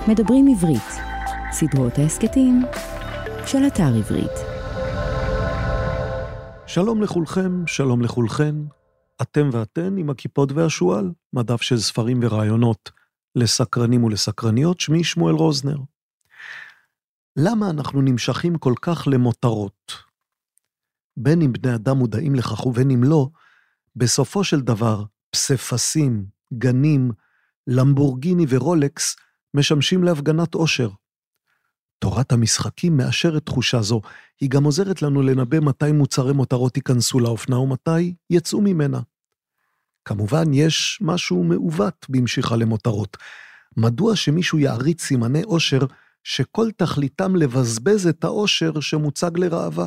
מדברים עברית, סדרות ההסקטים של אתר עברית. שלום לכולכם, שלום לכולכן, אתם ואתן עם הכיפות והשואל, מדף של ספרים ורעיונות לסקרנים ולסקרניות, שמי שמואל רוזנר. למה אנחנו נמשכים כל כך למותרות? בין אם בני אדם מודעים לכך ובין אם לא, בסופו של דבר, פספסים, גנים, למבורגיני ורולקס משמשים להפגנת עושר. תורת המשחקים מאשרת תחושה זו, היא גם עוזרת לנו לנבא מתי מוצרי מותרות ייכנסו לאופנה ומתי יצאו ממנה. כמובן יש משהו מעוות במשיכה למותרות. מדוע שמישהו יעריץ סימני עושר שכל תכליתם לבזבז את העושר שמוצג לרעבה?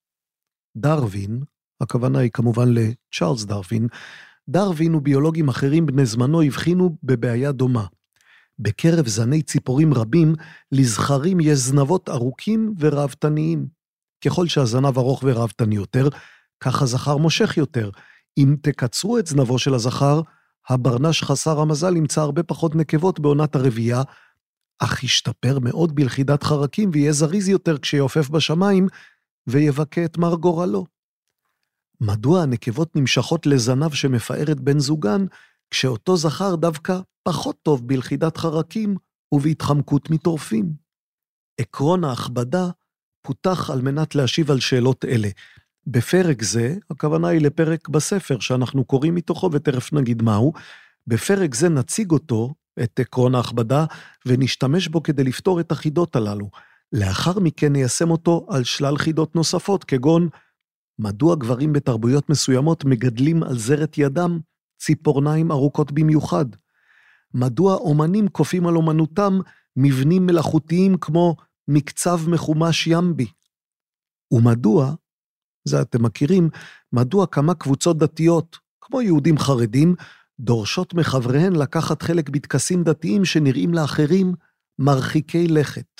דרווין, הכוונה היא כמובן לצ'ארלס דרווין, דרווין וביולוגים אחרים בני זמנו הבחינו בבעיה דומה. בקרב זני ציפורים רבים, לזכרים יש זנבות ארוכים ורעבתניים. ככל שהזנב ארוך ורעבתני יותר, כך הזכר מושך יותר. אם תקצרו את זנבו של הזכר, הברנש חסר המזל ימצא הרבה פחות נקבות בעונת הרבייה, אך ישתפר מאוד בלכידת חרקים ויהיה זריז יותר כשיעופף בשמיים ויבקה את מר גורלו. מדוע הנקבות נמשכות לזנב שמפאר את בן זוגן, כשאותו זכר דווקא פחות טוב בלכידת חרקים ובהתחמקות מטורפים? עקרון ההכבדה פותח על מנת להשיב על שאלות אלה. בפרק זה, הכוונה היא לפרק בספר שאנחנו קוראים מתוכו ותכף נגיד מהו, בפרק זה נציג אותו, את עקרון ההכבדה, ונשתמש בו כדי לפתור את החידות הללו. לאחר מכן ניישם אותו על שלל חידות נוספות, כגון מדוע גברים בתרבויות מסוימות מגדלים על זרת ידם ציפורניים ארוכות במיוחד? מדוע אומנים כופים על אומנותם מבנים מלאכותיים כמו מקצב מחומש ימבי? ומדוע, זה אתם מכירים, מדוע כמה קבוצות דתיות, כמו יהודים חרדים, דורשות מחבריהן לקחת חלק בטקסים דתיים שנראים לאחרים מרחיקי לכת?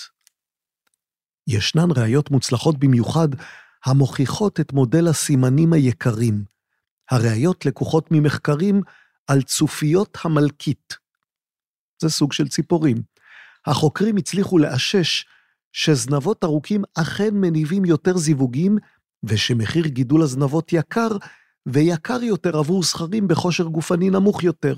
ישנן ראיות מוצלחות במיוחד המוכיחות את מודל הסימנים היקרים. הראיות לקוחות ממחקרים על צופיות המלכית. זה סוג של ציפורים. החוקרים הצליחו לאשש שזנבות ארוכים אכן מניבים יותר זיווגים, ושמחיר גידול הזנבות יקר, ויקר יותר עבור זכרים בכושר גופני נמוך יותר.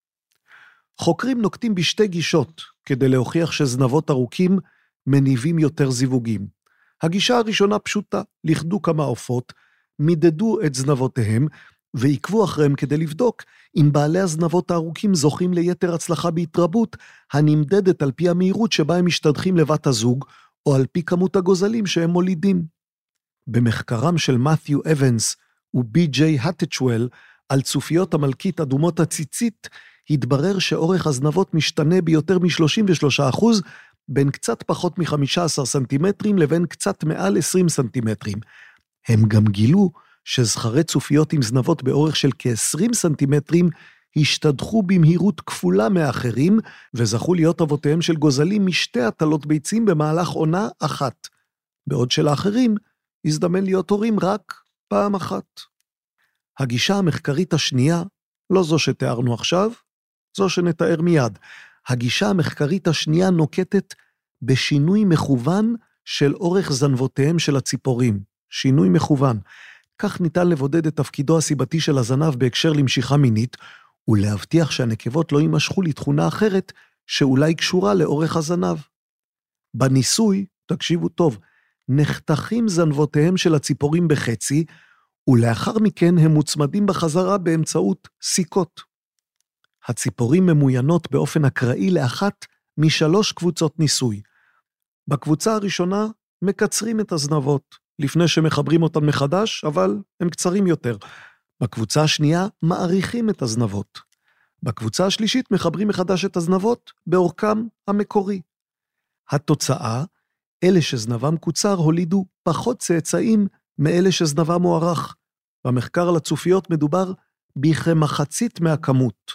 חוקרים נוקטים בשתי גישות כדי להוכיח שזנבות ארוכים מניבים יותר זיווגים. הגישה הראשונה פשוטה, לכדו כמה עופות, מידדו את זנבותיהם, ועקבו אחריהם כדי לבדוק אם בעלי הזנבות הארוכים זוכים ליתר הצלחה בהתרבות, הנמדדת על פי המהירות שבה הם משתדכים לבת הזוג, או על פי כמות הגוזלים שהם מולידים. במחקרם של מת'יו אבנס ובי.ג'יי הטצ'ואל על צופיות המלכית אדומות הציצית, התברר שאורך הזנבות משתנה ביותר מ-33%, בין קצת פחות מ-15 סנטימטרים לבין קצת מעל 20 סנטימטרים. הם גם גילו שזכרי צופיות עם זנבות באורך של כ-20 סנטימטרים השתדכו במהירות כפולה מאחרים, וזכו להיות אבותיהם של גוזלים משתי הטלות ביצים במהלך עונה אחת, בעוד שלאחרים הזדמן להיות הורים רק פעם אחת. הגישה המחקרית השנייה, לא זו שתיארנו עכשיו, זו שנתאר מיד. הגישה המחקרית השנייה נוקטת בשינוי מכוון של אורך זנבותיהם של הציפורים. שינוי מכוון. כך ניתן לבודד את תפקידו הסיבתי של הזנב בהקשר למשיכה מינית, ולהבטיח שהנקבות לא יימשכו לתכונה אחרת שאולי קשורה לאורך הזנב. בניסוי, תקשיבו טוב, נחתכים זנבותיהם של הציפורים בחצי, ולאחר מכן הם מוצמדים בחזרה באמצעות סיכות. הציפורים ממוינות באופן אקראי לאחת משלוש קבוצות ניסוי. בקבוצה הראשונה מקצרים את הזנבות, לפני שמחברים אותן מחדש, אבל הם קצרים יותר. בקבוצה השנייה מאריכים את הזנבות. בקבוצה השלישית מחברים מחדש את הזנבות באורכם המקורי. התוצאה, אלה שזנבם קוצר הולידו פחות צאצאים מאלה שזנבם מוארך. במחקר על הצופיות מדובר בכמחצית מהכמות.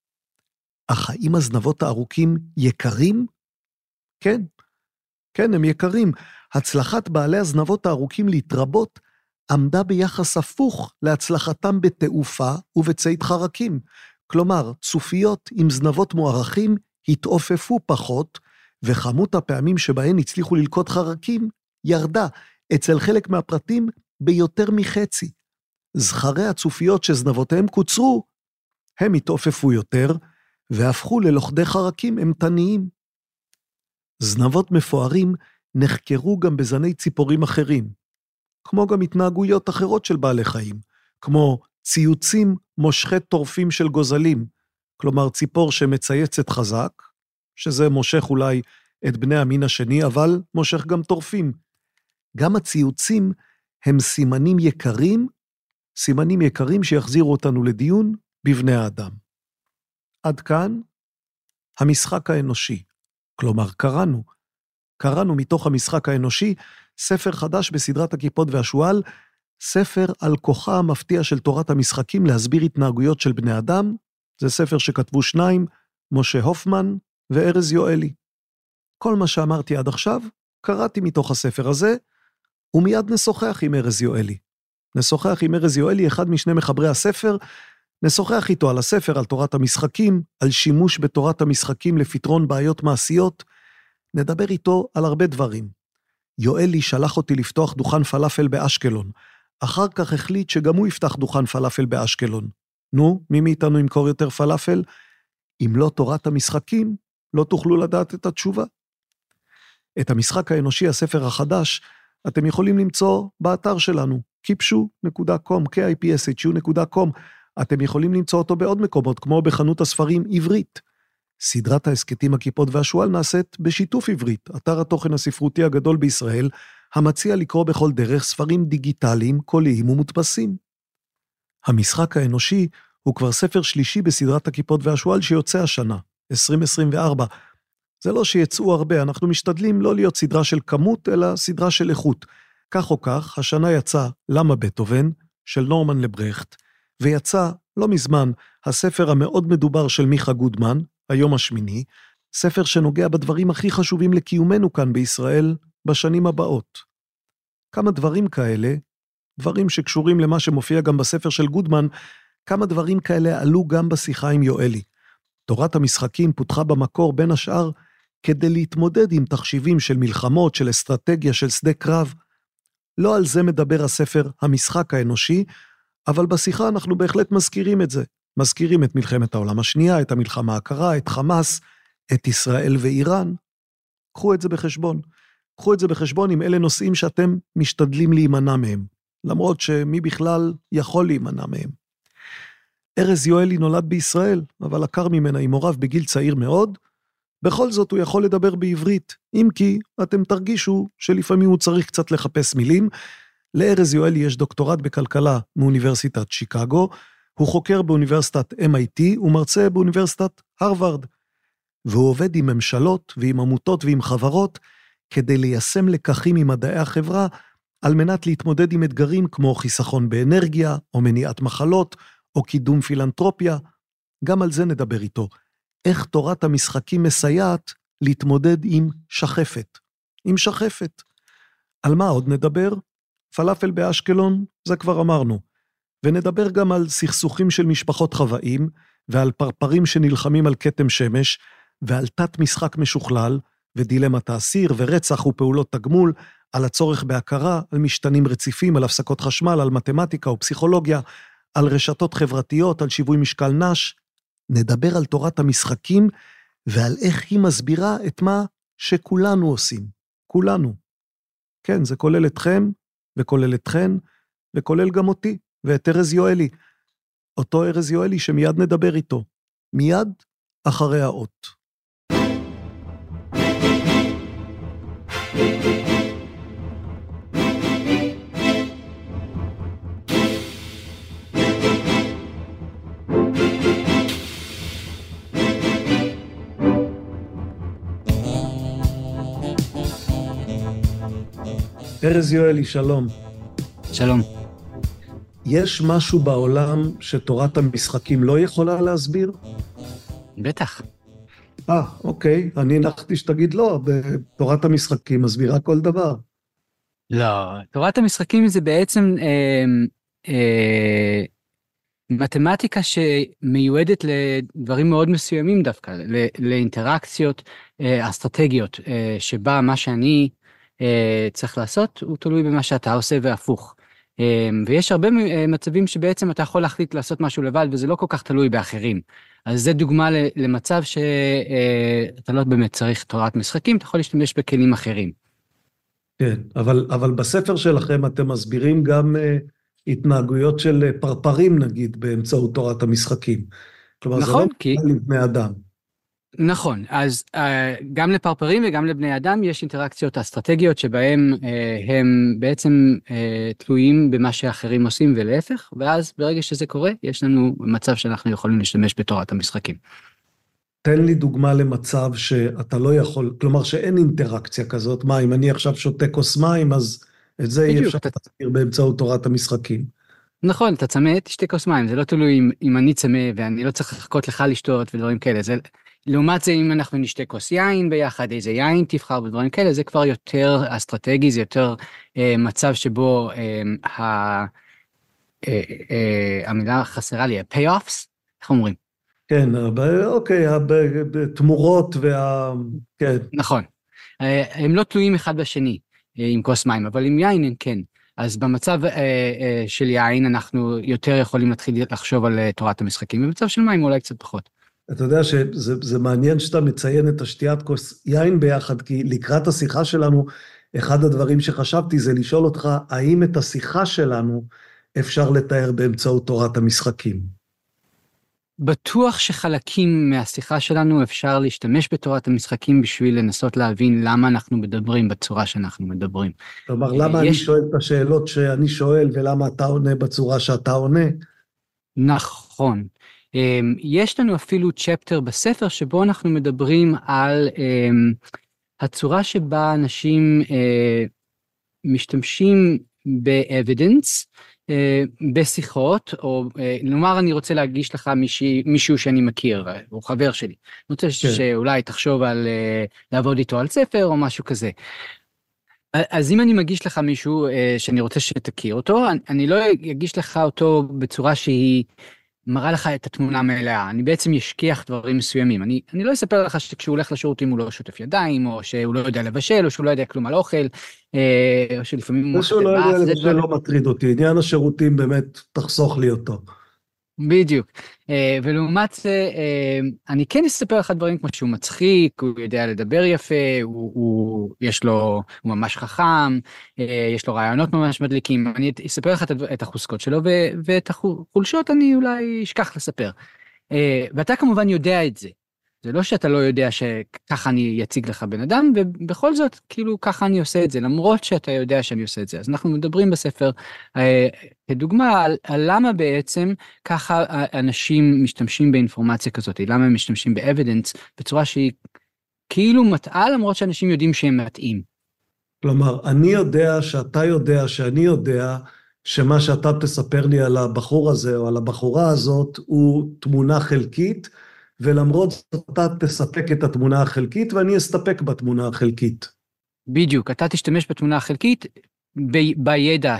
אך האם הזנבות הארוכים יקרים? כן, כן, הם יקרים. הצלחת בעלי הזנבות הארוכים להתרבות עמדה ביחס הפוך להצלחתם בתעופה ובצייד חרקים. כלומר, צופיות עם זנבות מוארכים התעופפו פחות, וכמות הפעמים שבהן הצליחו ללקוט חרקים ירדה אצל חלק מהפרטים ביותר מחצי. זכרי הצופיות שזנבותיהם קוצרו, הם התעופפו יותר, והפכו ללוכדי חרקים אימתניים. זנבות מפוארים נחקרו גם בזני ציפורים אחרים, כמו גם התנהגויות אחרות של בעלי חיים, כמו ציוצים מושכי טורפים של גוזלים, כלומר ציפור שמצייצת חזק, שזה מושך אולי את בני המין השני, אבל מושך גם טורפים. גם הציוצים הם סימנים יקרים שיחזירו אותנו לדיון בבני האדם. עד כאן המשחק האנושי. כלומר, קראנו מתוך המשחק האנושי ספר חדש בסדרת הכיפות והשועל, ספר על כוחה המפתיע של תורת המשחקים להסביר התנהגויות של בני אדם. זה ספר שכתבו שניים, משה הופמן וארז יואלי. כל מה שאמרתי עד עכשיו, קראתי מתוך הספר הזה, ומיד נשוחח עם ארז יואלי. נשוחח עם ארז יואלי, אחד משני מחברי הספר, נשוחח איתו על הספר, על תורת המשחקים, על שימוש בתורת המשחקים לפתרון בעיות מעשיות, נדבר איתו על הרבה דברים. יואלי שלח אותי לפתוח דוכן פלאפל באשקלון, אחר כך החליט שגם הוא יפתח דוכן פלאפל באשקלון. נו, מי מאיתנו ימכור יותר פלאפל? אם לא תורת המשחקים, לא תוכלו לדעת את התשובה. את המשחק האנושי, הספר החדש, אתם יכולים למצוא באתר שלנו, kipshu.com, kipshu.com, אתם יכולים למצוא אותו בעוד מקומות, כמו בחנות הספרים עברית. סדרת ההסכתים הכיפות והשועל נעשית בשיתוף עברית, אתר התוכן הספרותי הגדול בישראל, המציע לקרוא בכל דרך ספרים דיגיטליים, קוליים ומודפסים. המשחק האנושי הוא כבר ספר שלישי בסדרת הכיפות והשועל שיוצא השנה, 2024. זה לא שיצאו הרבה, אנחנו משתדלים לא להיות סדרה של כמות, אלא סדרה של איכות. כך או כך, השנה יצא למה בטהובן, של נורמן לברכט, ויצא לא מזמן הספר המאוד מדובר של מיכה גודמן, היום השמיני, ספר שנוגע בדברים הכי חשובים לקיומנו כאן בישראל בשנים הבאות. כמה דברים כאלה, דברים שקשורים למה שמופיע גם בספר של גודמן, כמה דברים כאלה עלו גם בשיחה עם יואלי. תורת המשחקים פותחה במקור בין השאר כדי להתמודד עם תחשיבים של מלחמות, של אסטרטגיה, של שדה קרב. לא על זה מדבר הספר המשחק האנושי, אבל בשיחה אנחנו בהחלט מזכירים את זה. מזכירים את מלחמת העולם השנייה, את המלחמה הקרה, את חמאס, את ישראל ואיראן. קחו את זה בחשבון. קחו את זה בחשבון אם אלה נושאים שאתם משתדלים להימנע מהם, למרות שמי בכלל יכול להימנע מהם. ארז יואלי נולד בישראל, אבל עקר ממנה עם הוריו בגיל צעיר מאוד, בכל זאת הוא יכול לדבר בעברית, אם כי אתם תרגישו שלפעמים הוא צריך קצת לחפש מילים. לארז יואלי יש דוקטורט בכלכלה מאוניברסיטת שיקגו, הוא חוקר באוניברסיטת MIT ומרצה באוניברסיטת הרווארד, והוא עובד עם ממשלות ועם עמותות ועם חברות, כדי ליישם לקחים ממדעי החברה, על מנת להתמודד עם אתגרים כמו חיסכון באנרגיה, או מניעת מחלות, או קידום פילנטרופיה. גם על זה נדבר איתו. איך תורת המשחקים מסייעת להתמודד עם שחפת. עם שחפת. על מה עוד נדבר? פלאפל באשקלון, זה כבר אמרנו. ונדבר גם על סכסוכים של משפחות חוואים, ועל פרפרים שנלחמים על כתם שמש, ועל תת משחק משוכלל, ודילמת האסיר, ורצח ופעולות תגמול, על הצורך בהכרה, על משתנים רציפים, על הפסקות חשמל, על מתמטיקה ופסיכולוגיה, על רשתות חברתיות, על שיווי משקל נש. נדבר על תורת המשחקים, ועל איך היא מסבירה את מה שכולנו עושים. כולנו. כן, זה כולל אתכם, וכולל אתכן, וכולל גם אותי, ואת ארז יואלי. אותו ארז יואלי שמיד נדבר איתו. מיד אחרי האות. ארז יואלי, שלום. שלום. יש משהו בעולם שתורת המשחקים לא יכולה להסביר? בטח. אוקיי. אני הנחתי שתגיד לא, תורת המשחקים מסבירה כל דבר. לא, תורת המשחקים זה בעצם מתמטיקה שמיועדת לדברים מאוד מסוימים דווקא, לאינטראקציות אסטרטגיות, שבה מה שאני צריך לעשות הוא תלוי במה שאתה עושה והפוך. ויש הרבה מצבים שבעצם אתה יכול להחליט לעשות משהו לבד, וזה לא כל כך תלוי באחרים. אז זה דוגמה למצב שאתה לא באמת צריך תורת משחקים, אתה יכול להשתמש בכלים אחרים. כן, אבל בספר שלכם אתם מסבירים גם התנהגויות של פרפרים, נגיד, באמצעות תורת המשחקים. כלומר, נכון, זה לא לבני אדם. נכון, אז גם לפרפרים וגם לבני אדם יש אינטראקציות אסטרטגיות שבהם הם בעצם תלויים במה שאחרים עושים ולהפך, ואז ברגע שזה קורה, יש לנו מצב שאנחנו יכולים להשתמש בתורת המשחקים. תן לי דוגמה למצב שאתה לא יכול, כלומר שאין אינטראקציה כזאת, מה, אם אני עכשיו שותה כוס מים, אז את זה אי אפשר להסביר באמצעות תורת המשחקים. נכון, אתה צמא, תשתה כוס מים, זה לא תלוי אם אני צמא ואני לא צריך לחכות לך לשתות ודברים כאלה, לעומת זה אם אנחנו נשתה כוס יין ביחד, איזה יין תבחר ודברים כאלה, זה כבר יותר אסטרטגי, זה יותר מצב שבו המילה חסרה לי, ה-payoffs, איך אומרים? כן, אוקיי, התמורות כן. נכון, הם לא תלויים אחד בשני עם כוס מים, אבל עם יין הם כן. אז במצב של יין אנחנו יותר יכולים להתחיל לחשוב על תורת המשחקים, במצב של מים אולי קצת פחות. אתה יודע שזה מעניין שאתה מציין את השתיית כוס יין ביחד, כי לקראת השיחה שלנו, אחד הדברים שחשבתי זה לשאול אותך, האם את השיחה שלנו אפשר לתאר באמצעות תורת המשחקים? בטוח שחלקים מהשיחה שלנו אפשר להשתמש בתורת המשחקים בשביל לנסות להבין למה אנחנו מדברים בצורה שאנחנו מדברים. כלומר, למה אני שואל את השאלות שאני שואל ולמה אתה עונה בצורה שאתה עונה? נכון. יש לנו אפילו צ'פטר בספר שבו אנחנו מדברים על הצורה שבה אנשים משתמשים באבידנס, בשיחות, או נאמר אני רוצה להגיש לך מישהו שאני מכיר, הוא חבר שלי. אני רוצה שאולי תחשוב על לעבוד איתו על ספר או משהו כזה. אז אם אני מגיש לך מישהו שאני רוצה שתכיר אותו, אני לא אגיש לך אותו בצורה שהיא מראה לך את התמונה מלאה, אני בעצם ישכיח דברים מסוימים, אני לא אספר לך שכשהוא הולך לשירותים הוא לא שוטף ידיים, או שהוא לא יודע לבשל, או שהוא לא יודע כלום על אוכל, או שלפעמים הוא שהוא לא יודע לבשל לא מטריד אותי, עניין השירותים באמת תחסוך לי אותו. בדיוק, ולעומת זה, אני כן אספר לך דברים כמו שהוא מצחיק, הוא יודע לדבר יפה, הוא ממש חכם, יש לו רעיונות ממש מדליקים, אני אספר לך את החוזקות שלו, ואת החולשות אני אולי אשכח לספר. ואתה כמובן יודע את זה, זה לא שאתה לא יודע שככה אני אציג לך בן אדם, ובכל זאת, כאילו ככה אני עושה את זה, למרות שאתה יודע שאני עושה את זה. אז אנחנו מדברים בספר, כדוגמה, על למה בעצם ככה אנשים משתמשים באינפורמציה כזאת, למה הם משתמשים באבידנס, בצורה שהיא כאילו מטעה, למרות שאנשים יודעים שהם מטעים. כלומר, אני יודע שאתה יודע שאני יודע, שמה שאתה תספר לי על הבחור הזה, או על הבחורה הזאת, הוא תמונה חלקית, ולמרות זאת אתה תספק את התמונה החלקית, ואני אסתפק בתמונה החלקית. בדיוק, אתה תשתמש בתמונה החלקית, בידע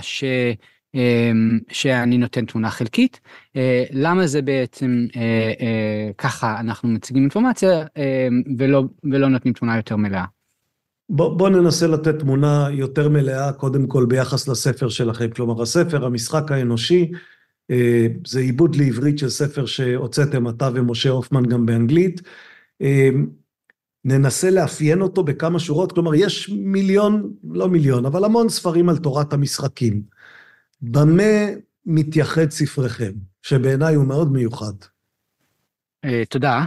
שאני נותן תמונה חלקית. למה זה בעצם ככה אנחנו מציגים אינפורמציה, ולא נותנים תמונה יותר מלאה? בוא ננסה לתת תמונה יותר מלאה, קודם כל ביחס לספר שלכם. כלומר, הספר, המשחק האנושי, זה עיבוד לעברית של ספר שהוצאתם אתה ומשה הופמן גם באנגלית. ננסה לאפיין אותו בכמה שורות, כלומר יש לא מיליון, אבל המון ספרים על תורת המשחקים. במה מתייחד ספריכם, שבעיניי הוא מאוד מיוחד? תודה.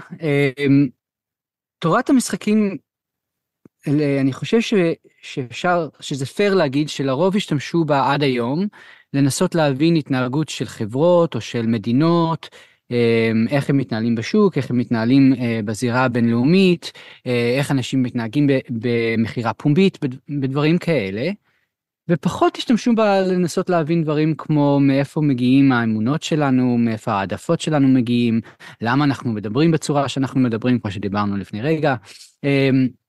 תורת המשחקים, אני חושב שזה פייר להגיד שלרוב השתמשו בה עד היום, לנסות להבין התנהגות של חברות או של מדינות, איך הם מתנהלים בשוק, איך הם מתנהלים בזירה הבינלאומית, איך אנשים מתנהגים במחירה פומבית, בדברים כאלה, ופחות השתמשו בה לנסות להבין דברים כמו מאיפה מגיעים האמונות שלנו, מאיפה העדפות שלנו מגיעים, למה אנחנו מדברים בצורה שאנחנו מדברים, כמו שדיברנו לפני רגע.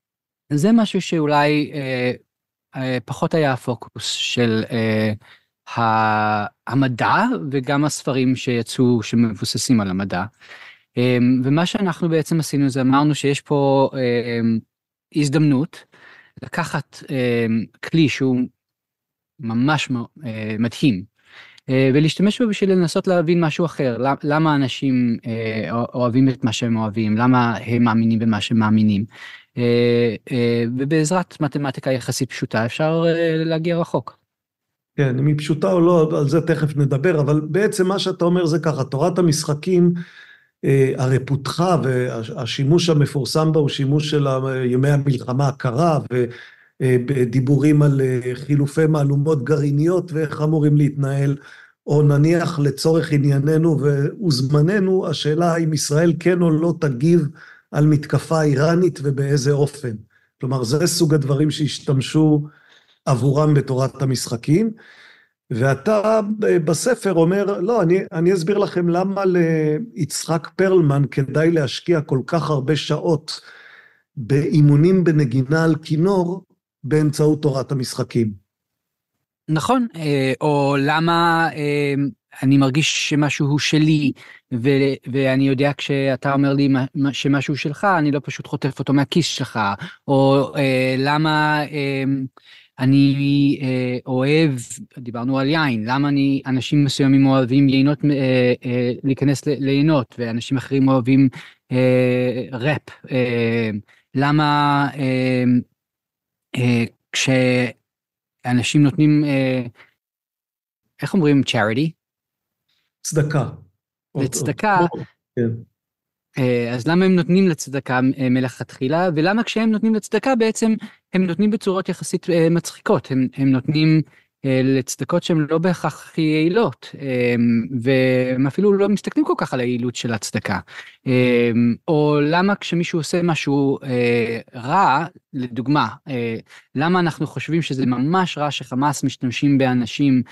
זה משהו שאולי פחות היה הפוקוס של המדע וגם הספרים שיצאו שמבוססים על המדע. ומה שאנחנו בעצם עשינו זה אמרנו שיש פה הזדמנות לקחת כלי שהוא ממש מדהים, ולהשתמש בו בשביל לנסות להבין משהו אחר, למה אנשים אוהבים את מה שהם אוהבים, למה הם מאמינים במה שהם מאמינים, ובעזרת מתמטיקה יחסית פשוטה אפשר להגיע רחוק. כן, אם היא פשוטה או לא, על זה תכף נדבר, אבל בעצם מה שאתה אומר זה ככה, תורת המשחקים, הרי פותחה והשימוש המפורסם בה הוא שימוש של ימי המלחמה הקרה, ודיבורים על חילופי מהלומות גרעיניות ואיך אמורים להתנהל, או נניח לצורך ענייננו וזמננו, השאלה אם ישראל כן או לא תגיב על מתקפה איראנית ובאיזה אופן. כלומר, זה סוג הדברים שהשתמשו עבורם בתורת המשחקים, ואתה בספר אומר, לא, אני אסביר לכם למה ליצחק פרלמן כדאי להשקיע כל כך הרבה שעות באימונים בנגינה על כינור באמצעות תורת המשחקים. נכון, או למה אני מרגיש שמשהו הוא שלי, ואני יודע כשאתה אומר לי שמשהו שלך, אני לא פשוט חוטף אותו מהכיס שלך, או למה אני אוהב, דיברנו על יין, למה אנשים מסוימים אוהבים להיכנס ליהנות, ואנשים אחרים אוהבים ראפ, למה כשאנשים נותנים, איך אומרים charity? צדקה. לצדקה. כן. אז למה הם נותנים לצדקה מלכתחילה, ולמה כשהם נותנים לצדקה בעצם הם נותנים בצורות יחסית מצחיקות, הם נותנים לצדקות שהן לא בהכרח הכי יעילות, והם אפילו לא מסתכלים כל כך על היעילות של הצדקה, או למה כשמישהו עושה משהו רע, לדוגמה, למה אנחנו חושבים שזה ממש רע שחמאס משתמשים באנשים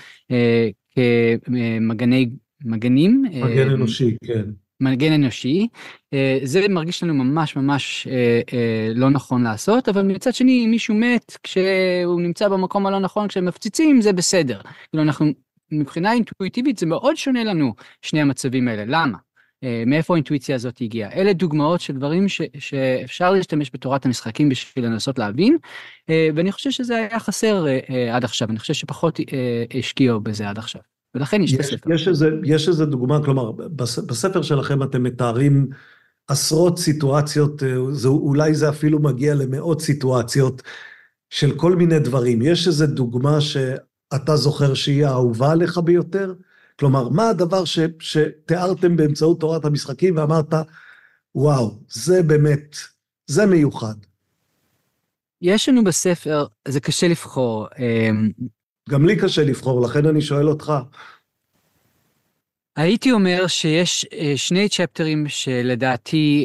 מגן אנושי, כן. מגן אנושי, זה מרגיש לנו ממש ממש לא נכון לעשות, אבל מצד שני, אם מישהו מת כשהוא נמצא במקום הלא נכון, כשהם מפציצים, זה בסדר. כאילו אנחנו, מבחינה אינטואיטיבית, זה מאוד שונה לנו, שני המצבים האלה. למה? מאיפה האינטואיציה הזאת הגיעה? אלה דוגמאות של דברים שאפשר להשתמש בתורת המשחקים בשביל לנסות להבין, ואני חושב שזה היה חסר עד עכשיו, אני חושב שפחות השקיעו בזה עד עכשיו. ולכן יש את הספר. יש איזה דוגמה, כלומר, בספר שלכם אתם מתארים עשרות סיטואציות, אולי זה אפילו מגיע למאות סיטואציות של כל מיני דברים. יש איזה דוגמה שאתה זוכר שהיא האהובה עליך ביותר? כלומר, מה הדבר שתיארתם באמצעות תורת המשחקים ואמרת, וואו, זה באמת, זה מיוחד. יש לנו בספר, זה קשה לבחור, גם לי קשה לבחור, לכן אני שואל אותך. הייתי אומר שיש שני צ'פטרים שלדעתי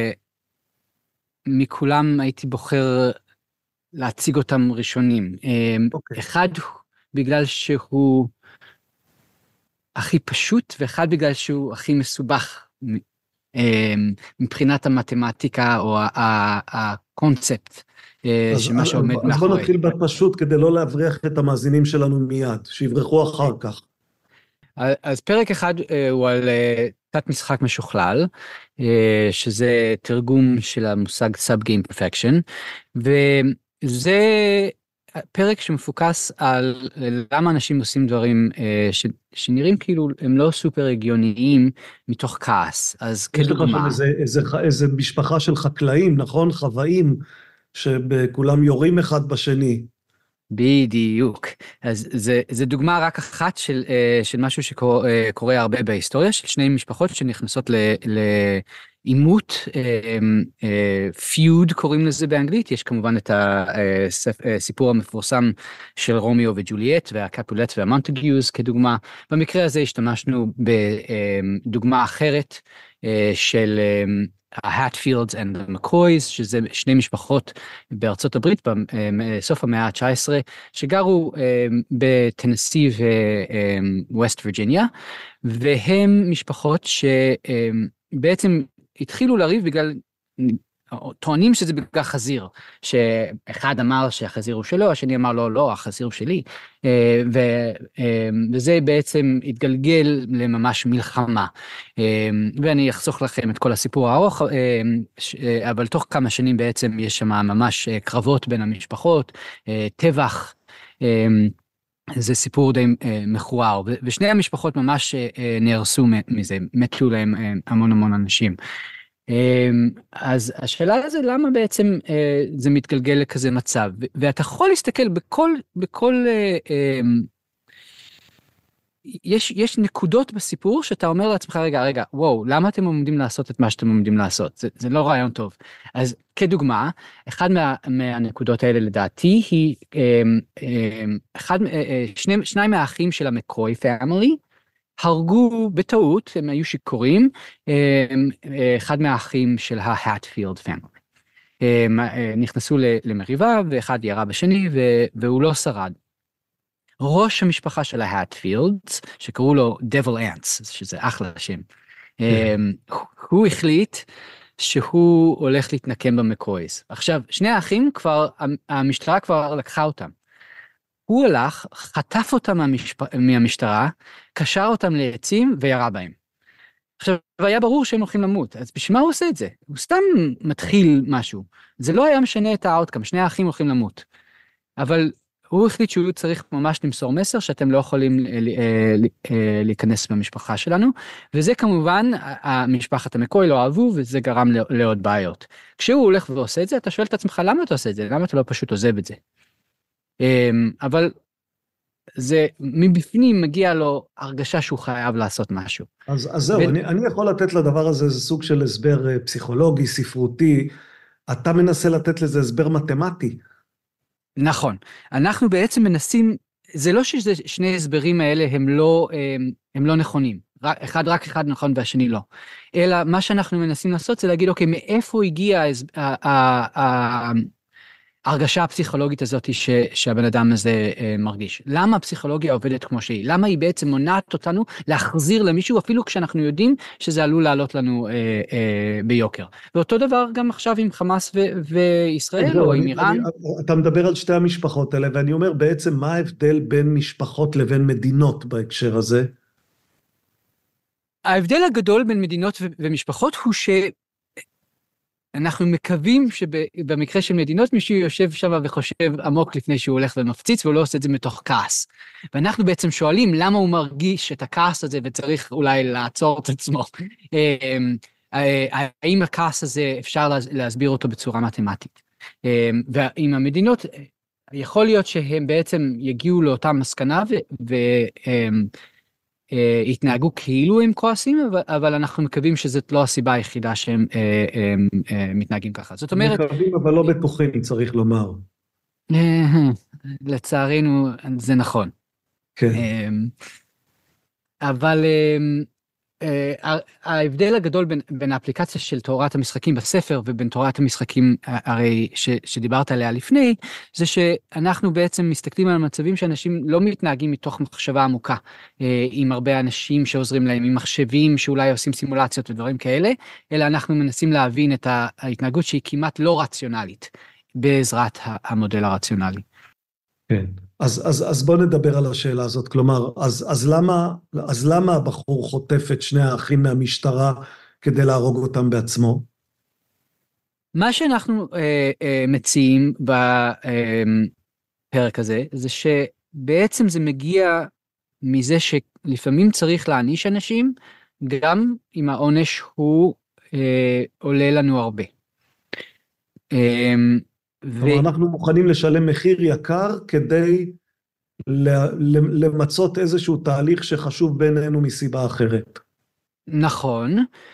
מכולם הייתי בוחר להציג אותם ראשונים. אחד בגלל שהוא הכי פשוט, ואחד בגלל שהוא הכי מסובך מבחינת המתמטיקה או הקונספט. שמה שעומד מאחורי. אז בוא נתחיל בפשוט כדי לא להבריח את המאזינים שלנו מיד, שיברחו אחר כך. אז פרק אחד הוא על תת משחק משוכלל, שזה תרגום של המושג Sub-Game Perfection, וזה פרק שמפוקס על למה אנשים עושים דברים שנראים כאילו הם לא סופר הגיוניים מתוך כעס. אז כדוגמה. יש לך שם איזה משפחה של חקלאים, נכון? חוואים. שבכולם יורים אחד בשני. בדיוק. אז זה דוגמה רק אחת של משהו שקורה הרבה בהיסטוריה, של שני משפחות שנכנסות לעימות, פיוד קוראים לזה באנגלית, יש כמובן את הסיפור המפורסם של רומיו וג'וליאט, והקפולט והמונטגיוז כדוגמה. במקרה הזה השתמשנו בדוגמה אחרת של ה-Hatfields and the McCoys, שזה שני משפחות בארצות הברית בסוף המאה ה-19, שגרו בטנסי וווסט וירג'יניה, והם משפחות שבעצם התחילו לריב בגלל טוענים שזה בגלל חזיר, שאחד אמר שהחזיר הוא שלו, השני אמר לו, לא, החזיר הוא שלי, וזה בעצם התגלגל לממש מלחמה, ואני אחסוך לכם את כל הסיפור הארוך, אבל תוך כמה שנים בעצם יש שם ממש קרבות בין המשפחות, טבח, זה סיפור די מכוער, ושני המשפחות ממש נהרסו מזה, מתו להם המון אנשים. אז השאלה הזו, למה בעצם זה מתגלגל לכזה מצב? ואתה יכול להסתכל בכל יש נקודות בסיפור שאתה אומר לעצמך, רגע, וואו, למה אתם עומדים לעשות את מה שאתם עומדים לעשות? זה לא רעיון טוב. אז כדוגמה, אחד מהנקודות האלה לדעתי היא, שניים מהאחים של המקוי פמילי, הרגו בטעות, הם היו שיכורים, אחד מהאחים של ההטפילד פמילי. נכנסו למריבה, ואחד ירה בשני, והוא לא שרד. ראש המשפחה של ההטפילדס, שקראו לו Devil Ants, שזה אחלה שם, הוא החליט שהוא הולך להתנקם במקויז. עכשיו, שני האחים המשטרה כבר לקחה אותם. הוא הלך, חטף אותם מהמשטרה, קשר אותם לעצים וירה בהם. עכשיו, היה ברור שהם הולכים למות, אז בשביל מה הוא עושה את זה? הוא סתם מתחיל משהו. זה לא היה משנה את האוטקאם, שני האחים הולכים למות. אבל הוא החליט שהוא צריך ממש למסור מסר שאתם לא יכולים להיכנס במשפחה שלנו, וזה כמובן, המשפחת המקוי לא אהבו, וזה גרם לעוד בעיות. כשהוא הולך ועושה את זה, אתה שואל את עצמך, למה אתה עושה את זה? למה אתה לא פשוט עוזב את זה? אבל זה מבפנים מגיע לו הרגשה שהוא חייב לעשות משהו. אז זהו, אני יכול לתת לדבר הזה איזה סוג של הסבר פסיכולוגי, ספרותי, אתה מנסה לתת לזה הסבר מתמטי. נכון, אנחנו בעצם מנסים, זה לא ששני הסברים האלה הם לא נכונים, רק אחד נכון והשני לא, אלא מה שאנחנו מנסים לעשות זה להגיד, אוקיי, מאיפה הגיעה ההרגשה הפסיכולוגית הזאת שהבן אדם הזה מרגיש? למה הפסיכולוגיה עובדת כמו שהיא? למה היא בעצם מונעת אותנו להחזיר למישהו, אפילו כשאנחנו יודעים שזה עלול לעלות לנו ביוקר? ואותו דבר גם עכשיו עם חמאס וישראל או עם איראן. אתה מדבר על שתי המשפחות האלה, ואני אומר בעצם מה ההבדל בין משפחות לבין מדינות בהקשר הזה? ההבדל הגדול בין מדינות ומשפחות הוא אנחנו מקווים שבמקרה של מדינות מישהו יושב שם וחושב עמוק לפני שהוא הולך ומפציץ, והוא לא עושה את זה מתוך כעס. ואנחנו בעצם שואלים למה הוא מרגיש את הכעס הזה וצריך אולי לעצור את עצמו. האם הכעס הזה אפשר להסביר אותו בצורה מתמטית? ועם המדינות יכול להיות שהם בעצם יגיעו לאותה מסקנה התנהגו כאילו הם כועסים, אבל אנחנו מקווים שזאת לא הסיבה היחידה שהם מתנהגים ככה. זאת אומרת... מקווים אבל לא בטוחים, צריך לומר. לצערנו זה נכון. כן. אבל ההבדל הגדול בין האפליקציה של תורת המשחקים בספר ובין תורת המשחקים הרי שדיברת עליה לפני, זה שאנחנו בעצם מסתכלים על המצבים שאנשים לא מתנהגים מתוך מחשבה עמוקה, עם הרבה אנשים שעוזרים להם, עם מחשבים שאולי עושים סימולציות ודברים כאלה, אלא אנחנו מנסים להבין את ההתנהגות שהיא כמעט לא רציונלית, בעזרת המודל הרציונלי. כן. אז בוא נדבר על השאלה הזאת, כלומר, אז למה הבחור חוטף את שני האחים מהמשטרה כדי להרוג אותם בעצמו? מה שאנחנו מציעים בפרק הזה, זה שבעצם זה מגיע מזה שלפעמים צריך להעניש אנשים, גם אם העונש הוא עולה לנו הרבה. כלומר, אנחנו מוכנים לשלם מחיר יקר כדי למצות איזשהו תהליך שחשוב בינינו מסיבה אחרת. נכון,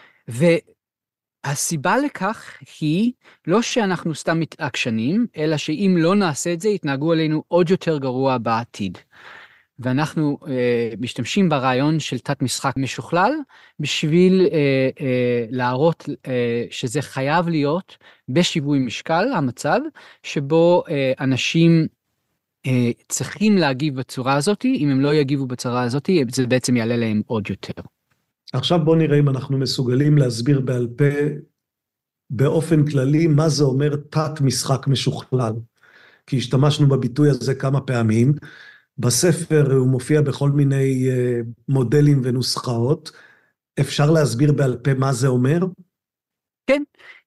והסיבה לכך היא לא שאנחנו סתם מתעקשנים, אלא שאם לא נעשה את זה, יתנהגו עלינו עוד יותר גרוע בעתיד. ואנחנו משתמשים ברעיון של תת משחק משוכלל, בשביל להראות שזה חייב להיות בשיווי משקל, המצב, שבו אנשים צריכים להגיב בצורה הזאת, אם הם לא יגיבו בצורה הזאת, זה בעצם יעלה להם עוד יותר. עכשיו בוא נראה אם אנחנו מסוגלים להסביר בעל פה באופן כללי מה זה אומר תת משחק משוכלל. כי השתמשנו בביטוי הזה כמה פעמים, בספר הוא מופיע בכל מיני מודלים ונוסחאות, אפשר להסביר בעל פה מה זה אומר? כן,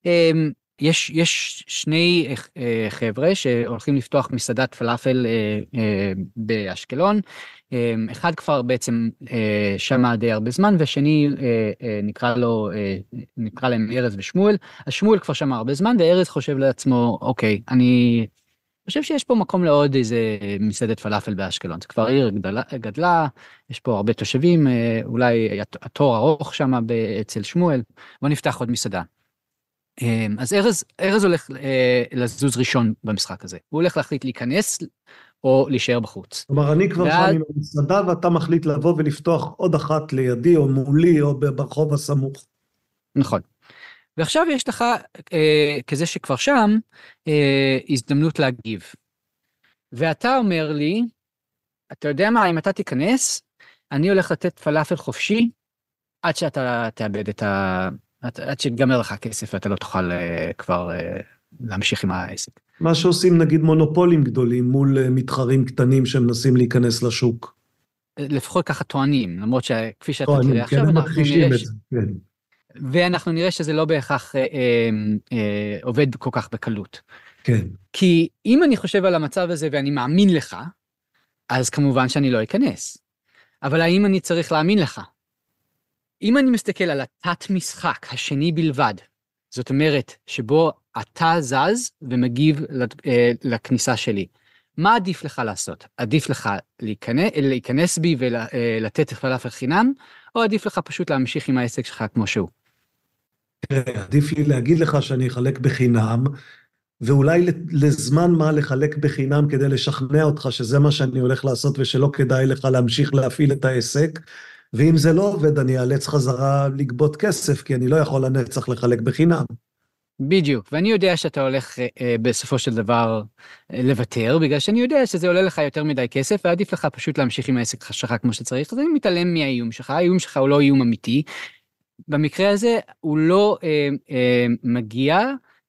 יש שני חבר'ה שהולכים לפתוח מסעדת פלאפל באשקלון, אחד כבר בעצם שמע די הרבה זמן, והשני נקרא להם ארז ושמואל. השמואל כבר שמע הרבה זמן, וארז חושב לעצמו, אוקיי, אני חושב שיש פה מקום לעוד איזה מסעדת פלאפל באשקלון, זה כבר עיר גדלה, יש פה הרבה תושבים, אולי התור ארוך שם אצל שמואל, בוא נפתח עוד מסעדה. אז ארז הולך לזוז ראשון במשחק הזה, הוא הולך להחליט להיכנס או להישאר בחוץ. כלומר, אני כבר שם עם המסעדה, ואתה מחליט לבוא ולפתוח עוד אחת לידי או מולי או ברחוב הסמוך. נכון. ועכשיו יש לך, כזה שכבר שם, הזדמנות להגיב. ואתה אומר לי, אתה יודע מה, אם אתה תיכנס, אני הולך לתת פלאפל חופשי, עד שאתה תאבד עד שיגמר לך כסף, ואתה לא תוכל כבר להמשיך עם העסק. מה שעושים נגיד מונופולים גדולים, מול מתחרים קטנים שמנסים להיכנס לשוק. לפחות ככה טוענים, למרות שכפי שאתה תראה עכשיו, כן, הם מכחישים את זה, כן. ואנחנו נראה שזה לא בהכרח עובד כל כך בקלות. כן. כי אם אני חושב על המצב הזה ואני מאמין לך, אז כמובן שאני לא אכנס. אבל האם אני צריך להאמין לך? אם אני מסתכל על התת משחק השני בלבד, זאת אומרת שבו אתה זז ומגיב לכניסה שלי, מה עדיף לך לעשות? עדיף לך להיכנס בי ולתת פלאפל חינם, או עדיף לך פשוט להמשיך עם העסק שלך כמו שהוא? עדיף לי להגיד לך שאני אחלק בחינם, ואולי לזמן מה לחלק בחינם כדי לשכנע אותך שזה מה שאני הולך לעשות ושלא כדאי לך להמשיך להפעיל את העסק, ואם זה לא עובד אני אאלץ חזרה לגבות כסף, כי אני לא יכול לנצח לחלק בחינם. בדיוק, ואני יודע שאתה הולך בסופו של דבר לוותר, בגלל שאני יודע שזה עולה לך יותר מדי כסף, ועדיף לך פשוט להמשיך עם העסק שלך כמו שצריך, אז אני מתעלם מהאיום שלך, האיום שלך הוא לא איום אמיתי, במקרה הזה הוא לא מגיע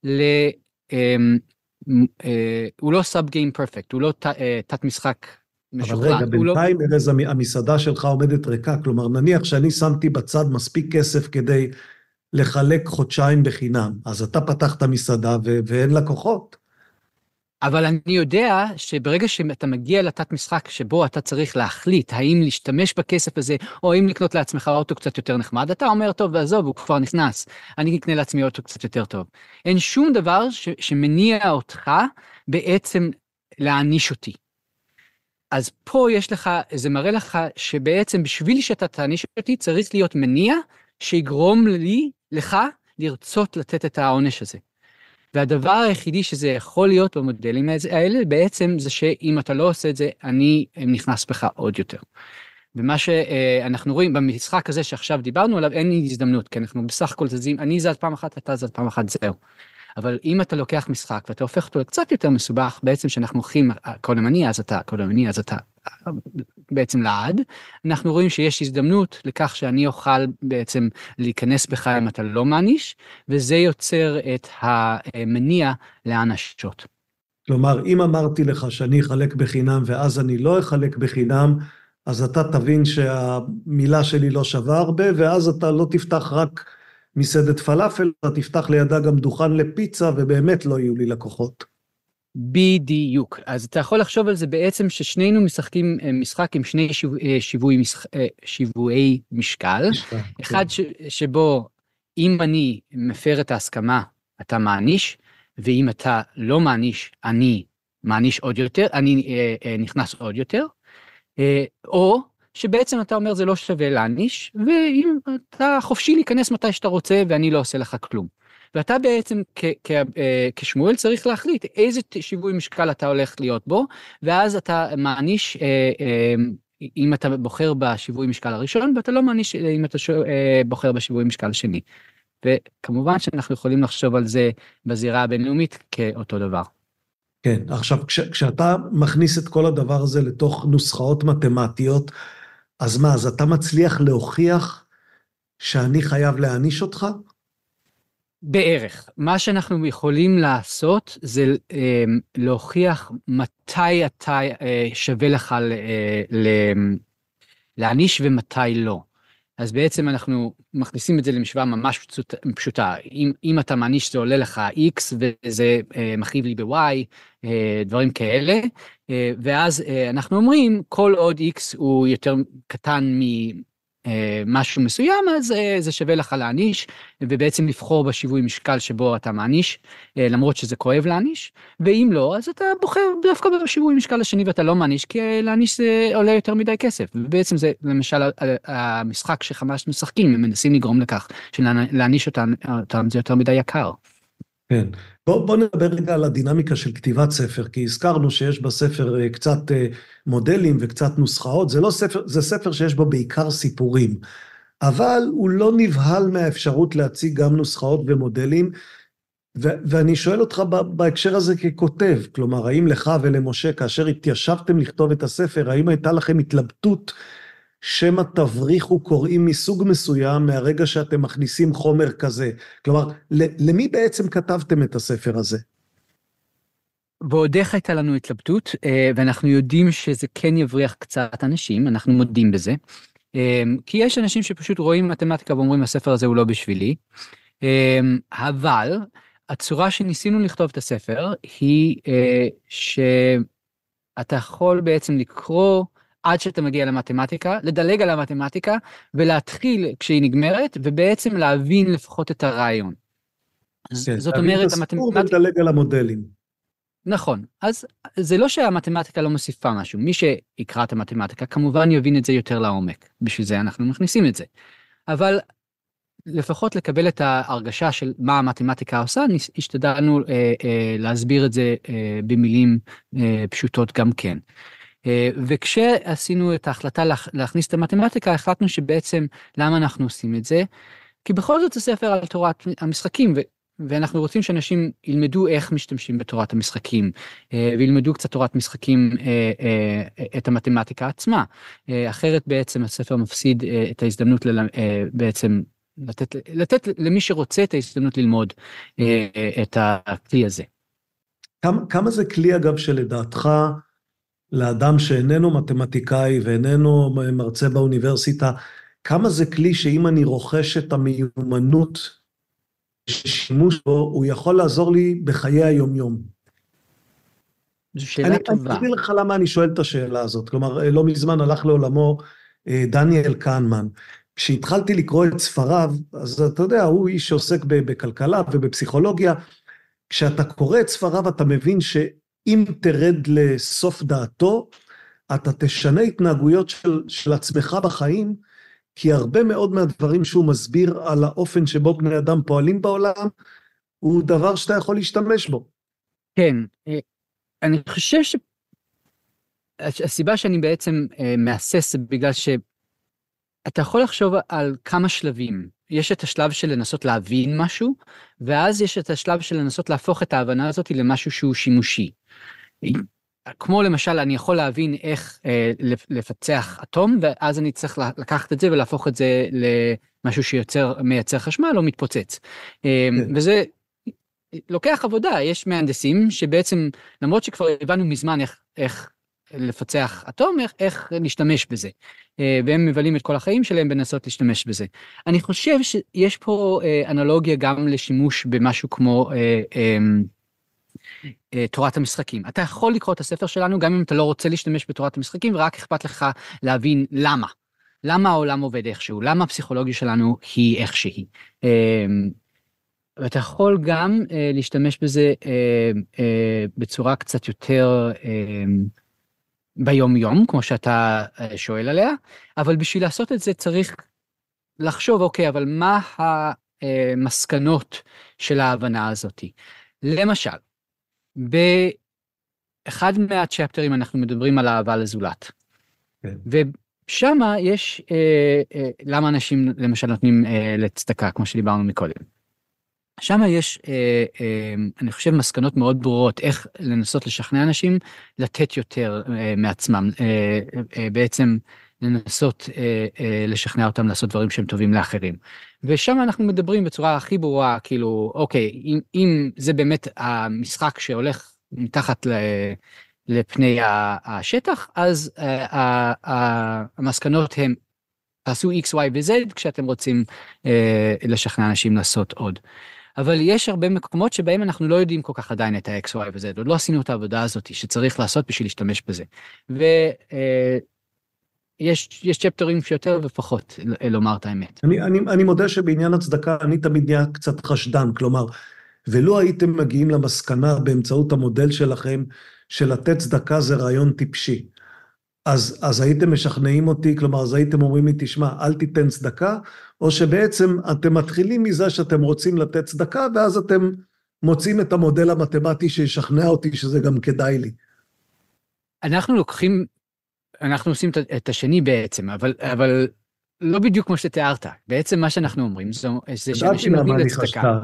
הוא לא סאב גיים פרפקט, הוא לא תת משחק משוכלל. אבל רגע, בינתיים ארז, המסעדה שלך עומדת ריקה, כלומר נניח שאני שמתי בצד מספיק כסף כדי לחלק חודשיים בחינם, אז אתה פתח את המסעדה ואין לקוחות. אבל אני יודע שברגע שאתה מגיע לתת משחק שבו אתה צריך להחליט האם להשתמש בכסף הזה, או האם לקנות לעצמך אוטו קצת יותר נחמד, אתה אומר, טוב, ועזוב, הוא כבר נכנס, אני אקנה לעצמי אוטו קצת יותר טוב. אין שום דבר שמניע אותך בעצם להעניש אותי. אז פה יש לך, זה מראה לך שבעצם בשביל שאתה תעניש אותי, צריך להיות מניע שיגרום לך לרצות לתת את העונש הזה. והדבר היחידי שזה יכול להיות במודלים האלה, בעצם זה שאם אתה לא עושה את זה, אני נכנס בך עוד יותר. ומה שאנחנו רואים במשחק הזה שעכשיו דיברנו עליו, אין לי הזדמנות, כי אנחנו בסך הכל זזים, אני זז פעם אחת, אתה זז פעם אחת, זהו. אבל אם אתה לוקח משחק ואתה הופך אותו קצת יותר מסובך, בעצם שאנחנו הולכים קודם אני, אז אתה, קודם אני, אז אתה, בעצם לעד, אנחנו רואים שיש הזדמנות לכך שאני אוכל בעצם להיכנס בך אם אתה לא מעניש, וזה יוצר את המניע להענשות. כלומר, אם אמרתי לך שאני אחלק בחינם ואז אני לא אחלק בחינם, אז אתה תבין שהמילה שלי לא שווה הרבה, ואז אתה לא תפתח רק מסעדת פלאפל, אתה תפתח לידה גם דוכן לפיצה, ובאמת לא יהיו לי לקוחות. בדיוק. אז אתה יכול לחשוב על זה בעצם ששנינו משחקים משחק עם שני שיווי משקל. אחד שבו אם אני מפר את ההסכמה, אתה מעניש, ואם אתה לא מעניש, אני מעניש עוד יותר, אני נכנס עוד יותר. או שבעצם אתה אומר זה לא שווה להעניש, ואם אתה חופשי להיכנס מתי שאתה רוצה, ואני לא עושה לך כלום. ואתה בעצם כשמואל צריך להחליט איזה שיווי משקל אתה הולך להיות בו, ואז אתה מעניש אם אתה בוחר בשיווי משקל הראשון, ואתה לא מעניש אם אתה בוחר בשיווי משקל השני. וכמובן שאנחנו יכולים לחשוב על זה בזירה הבינלאומית כאותו דבר. כן, עכשיו כשאתה מכניס את כל הדבר הזה לתוך נוסחאות מתמטיות, אז מה, אז אתה מצליח להוכיח שאני חייב להעניש אותך? בערך. מה שאנחנו יכולים לעשות זה להוכיח מתי אתה שווה לך להעניש ומתי לא. אז בעצם אנחנו מכניסים את זה למשוואה ממש פשוטה. אם אתה מעניש זה עולה לך X וזה מכאיב לי ב-Y, דברים כאלה, ואז אנחנו אומרים כל עוד X הוא יותר קטן משהו מסוים, אז זה שווה לך להעניש, ובעצם לבחור בשיווי משקל שבו אתה מעניש, למרות שזה כואב להעניש, ואם לא, אז אתה בוחר דווקא בשיווי משקל השני ואתה לא מעניש, כי להעניש זה עולה יותר מדי כסף, ובעצם זה למשל המשחק שחמאס משחקים, הם מנסים לגרום לכך, שלהעניש אותם זה יותר מדי יקר. כן, בוא נדבר רגע על הדינמיקה של כתיבת ספר, כי הזכרנו שיש בספר קצת מודלים וקצת נוסחאות, זה לא ספר, זה ספר שיש בו בעיקר סיפורים, אבל הוא לא נבהל מהאפשרות להציג גם נוסחאות ומודלים, ואני שואל אותך בהקשר הזה ככותב, כלומר, האם לך ולמשה, כאשר התיישבתם לכתוב את הספר, האם הייתה לכם התלבטות שמא תבריחו קוראים מסוג מסוים מהרגע שאתם מכניסים חומר כזה? כלומר, למי בעצם כתבתם את הספר הזה? ועוד איך הייתה לנו התלבטות, ואנחנו יודעים שזה כן יבריח קצת אנשים, אנחנו מודים בזה, כי יש אנשים שפשוט רואים מתמטיקה ואומרים, הספר הזה הוא לא בשבילי, אבל הצורה שניסינו לכתוב את הספר היא שאתה יכול בעצם לקרוא עד שאתה מגיע למתמטיקה, לדלג על המתמטיקה, ולהתחיל כשהיא נגמרת, ובעצם להבין לפחות את הרעיון. זאת אומרת, המתמטיקה... ולדלג על המודלים. נכון, אז זה לא שהמתמטיקה לא מוסיפה משהו, מי שיקרא את המתמטיקה כמובן יבין את זה יותר לעומק, בשביל זה אנחנו מכניסים את זה. אבל לפחות לקבל את ההרגשה של מה המתמטיקה עושה, השתדלנו להסביר את זה במילים פשוטות גם כן. וכשעשינו את ההחלטה להכניס את המתמטיקה, החלטנו שבעצם למה אנחנו עושים את זה, כי בכל זאת זה ספר על תורת המשחקים, ואנחנו רוצים שאנשים ילמדו איך משתמשים בתורת המשחקים, וילמדו קצת תורת משחקים את המתמטיקה עצמה. אחרת בעצם הספר מפסיד את ההזדמנות בעצם לתת למי שרוצה את ההזדמנות ללמוד את הכלי הזה. כמה זה כלי אגב שלדעתך, לאדם שאיננו מתמטיקאי ואיננו מרצה באוניברסיטה, כמה זה כלי שאם אני רוכש את המיומנות שימוש בו, הוא יכול לעזור לי בחיי היום-יום? זו שאלה טובה. אני אגיד לך למה אני שואל את השאלה הזאת. כלומר, לא מזמן הלך לעולמו דניאל קהנמן. כשהתחלתי לקרוא את ספריו, אז אתה יודע, הוא איש שעוסק בכלכלה ובפסיכולוגיה. כשאתה קורא את ספריו, אתה מבין שאם תרד לסוף דעתו, אתה תשנה התנהגויות של עצמך בחיים, כי הרבה מאוד מהדברים שהוא מסביר על האופן שבו בני אדם פועלים בעולם, הוא דבר שאתה יכול להשתמש בו. כן, אני חושב שהסיבה שאני בעצם מאסס, בגלל שאתה יכול לחשוב על כמה שלבים. יש את השלב של לנסות להבין משהו, ואז יש את השלב של לנסות להפוך את ההבנה הזאת למשהו שהוא שימושי. כמו למשל, אני יכול להבין איך לפצח אטום, ואז אני צריך לקחת את זה ולהפוך את זה למשהו שמייצר חשמל או מתפוצץ. וזה לוקח עבודה, יש מהנדסים שבעצם, למרות שכבר הבנו מזמן איך לפצח אטום, איך להשתמש בזה. והם מבלים את כל החיים שלהם בנסות להשתמש בזה. אני חושב שיש פה אנלוגיה גם לשימוש במשהו כמו תורת המשחקים. אתה יכול לקרוא את הספר שלנו גם אם אתה לא רוצה להשתמש בתורת המשחקים, ורק אכפת לך להבין למה. למה העולם עובד איכשהו, למה הפסיכולוגיה שלנו היא איך שהיא. ואתה יכול גם להשתמש בזה בצורה קצת יותר ביום יום, כמו שאתה שואל עליה, אבל בשביל לעשות את זה צריך לחשוב, אוקיי, אבל מה המסקנות של ההבנה הזאת? למשל, באחד מהצ'פטרים אנחנו מדברים על אהבה לזולת. ושם יש, למה אנשים למשל נותנים לצדקה, כמו שדיברנו מקודם. שם יש, אני חושב, מסקנות מאוד ברורות, איך לנסות לשכנע אנשים לתת יותר מעצמם, בעצם לנסות לשכנע אותם לעשות דברים שהם טובים לאחרים. ושם אנחנו מדברים בצורה הכי ברורה, כאילו, אוקיי, אם זה באמת המשחק שהולך מתחת לפני השטח, אז המסקנות הן, תעשו X, Y ו-Z כשאתם רוצים לשכנע אנשים לעשות עוד. אבל יש הרבה מקומות שבהם אנחנו לא יודעים כל כך עדיין את ה-X, Y ו-Z, עוד לא עשינו את העבודה הזאת שצריך לעשות בשביל להשתמש בזה. יש צ'פטרים שיותר ופחות, לומר את האמת. אני מודה שבעניין הצדקה אני תמיד נהיה קצת חשדן, כלומר, ולא הייתם מגיעים למסקנה באמצעות המודל שלכם, שלתת צדקה זה רעיון טיפשי. אז הייתם משכנעים אותי, כלומר, אז הייתם אומרים לי, תשמע, אל תיתן צדקה, או שבעצם אתם מתחילים מזה שאתם רוצים לתת צדקה, ואז אתם מוצאים את המודל המתמטי שישכנע אותי שזה גם כדאי לי. אנחנו עושים את השני בעצם, אבל לא בדיוק כמו שתיארת. בעצם מה שאנחנו אומרים, זה שאנשים נותנים לצדקה.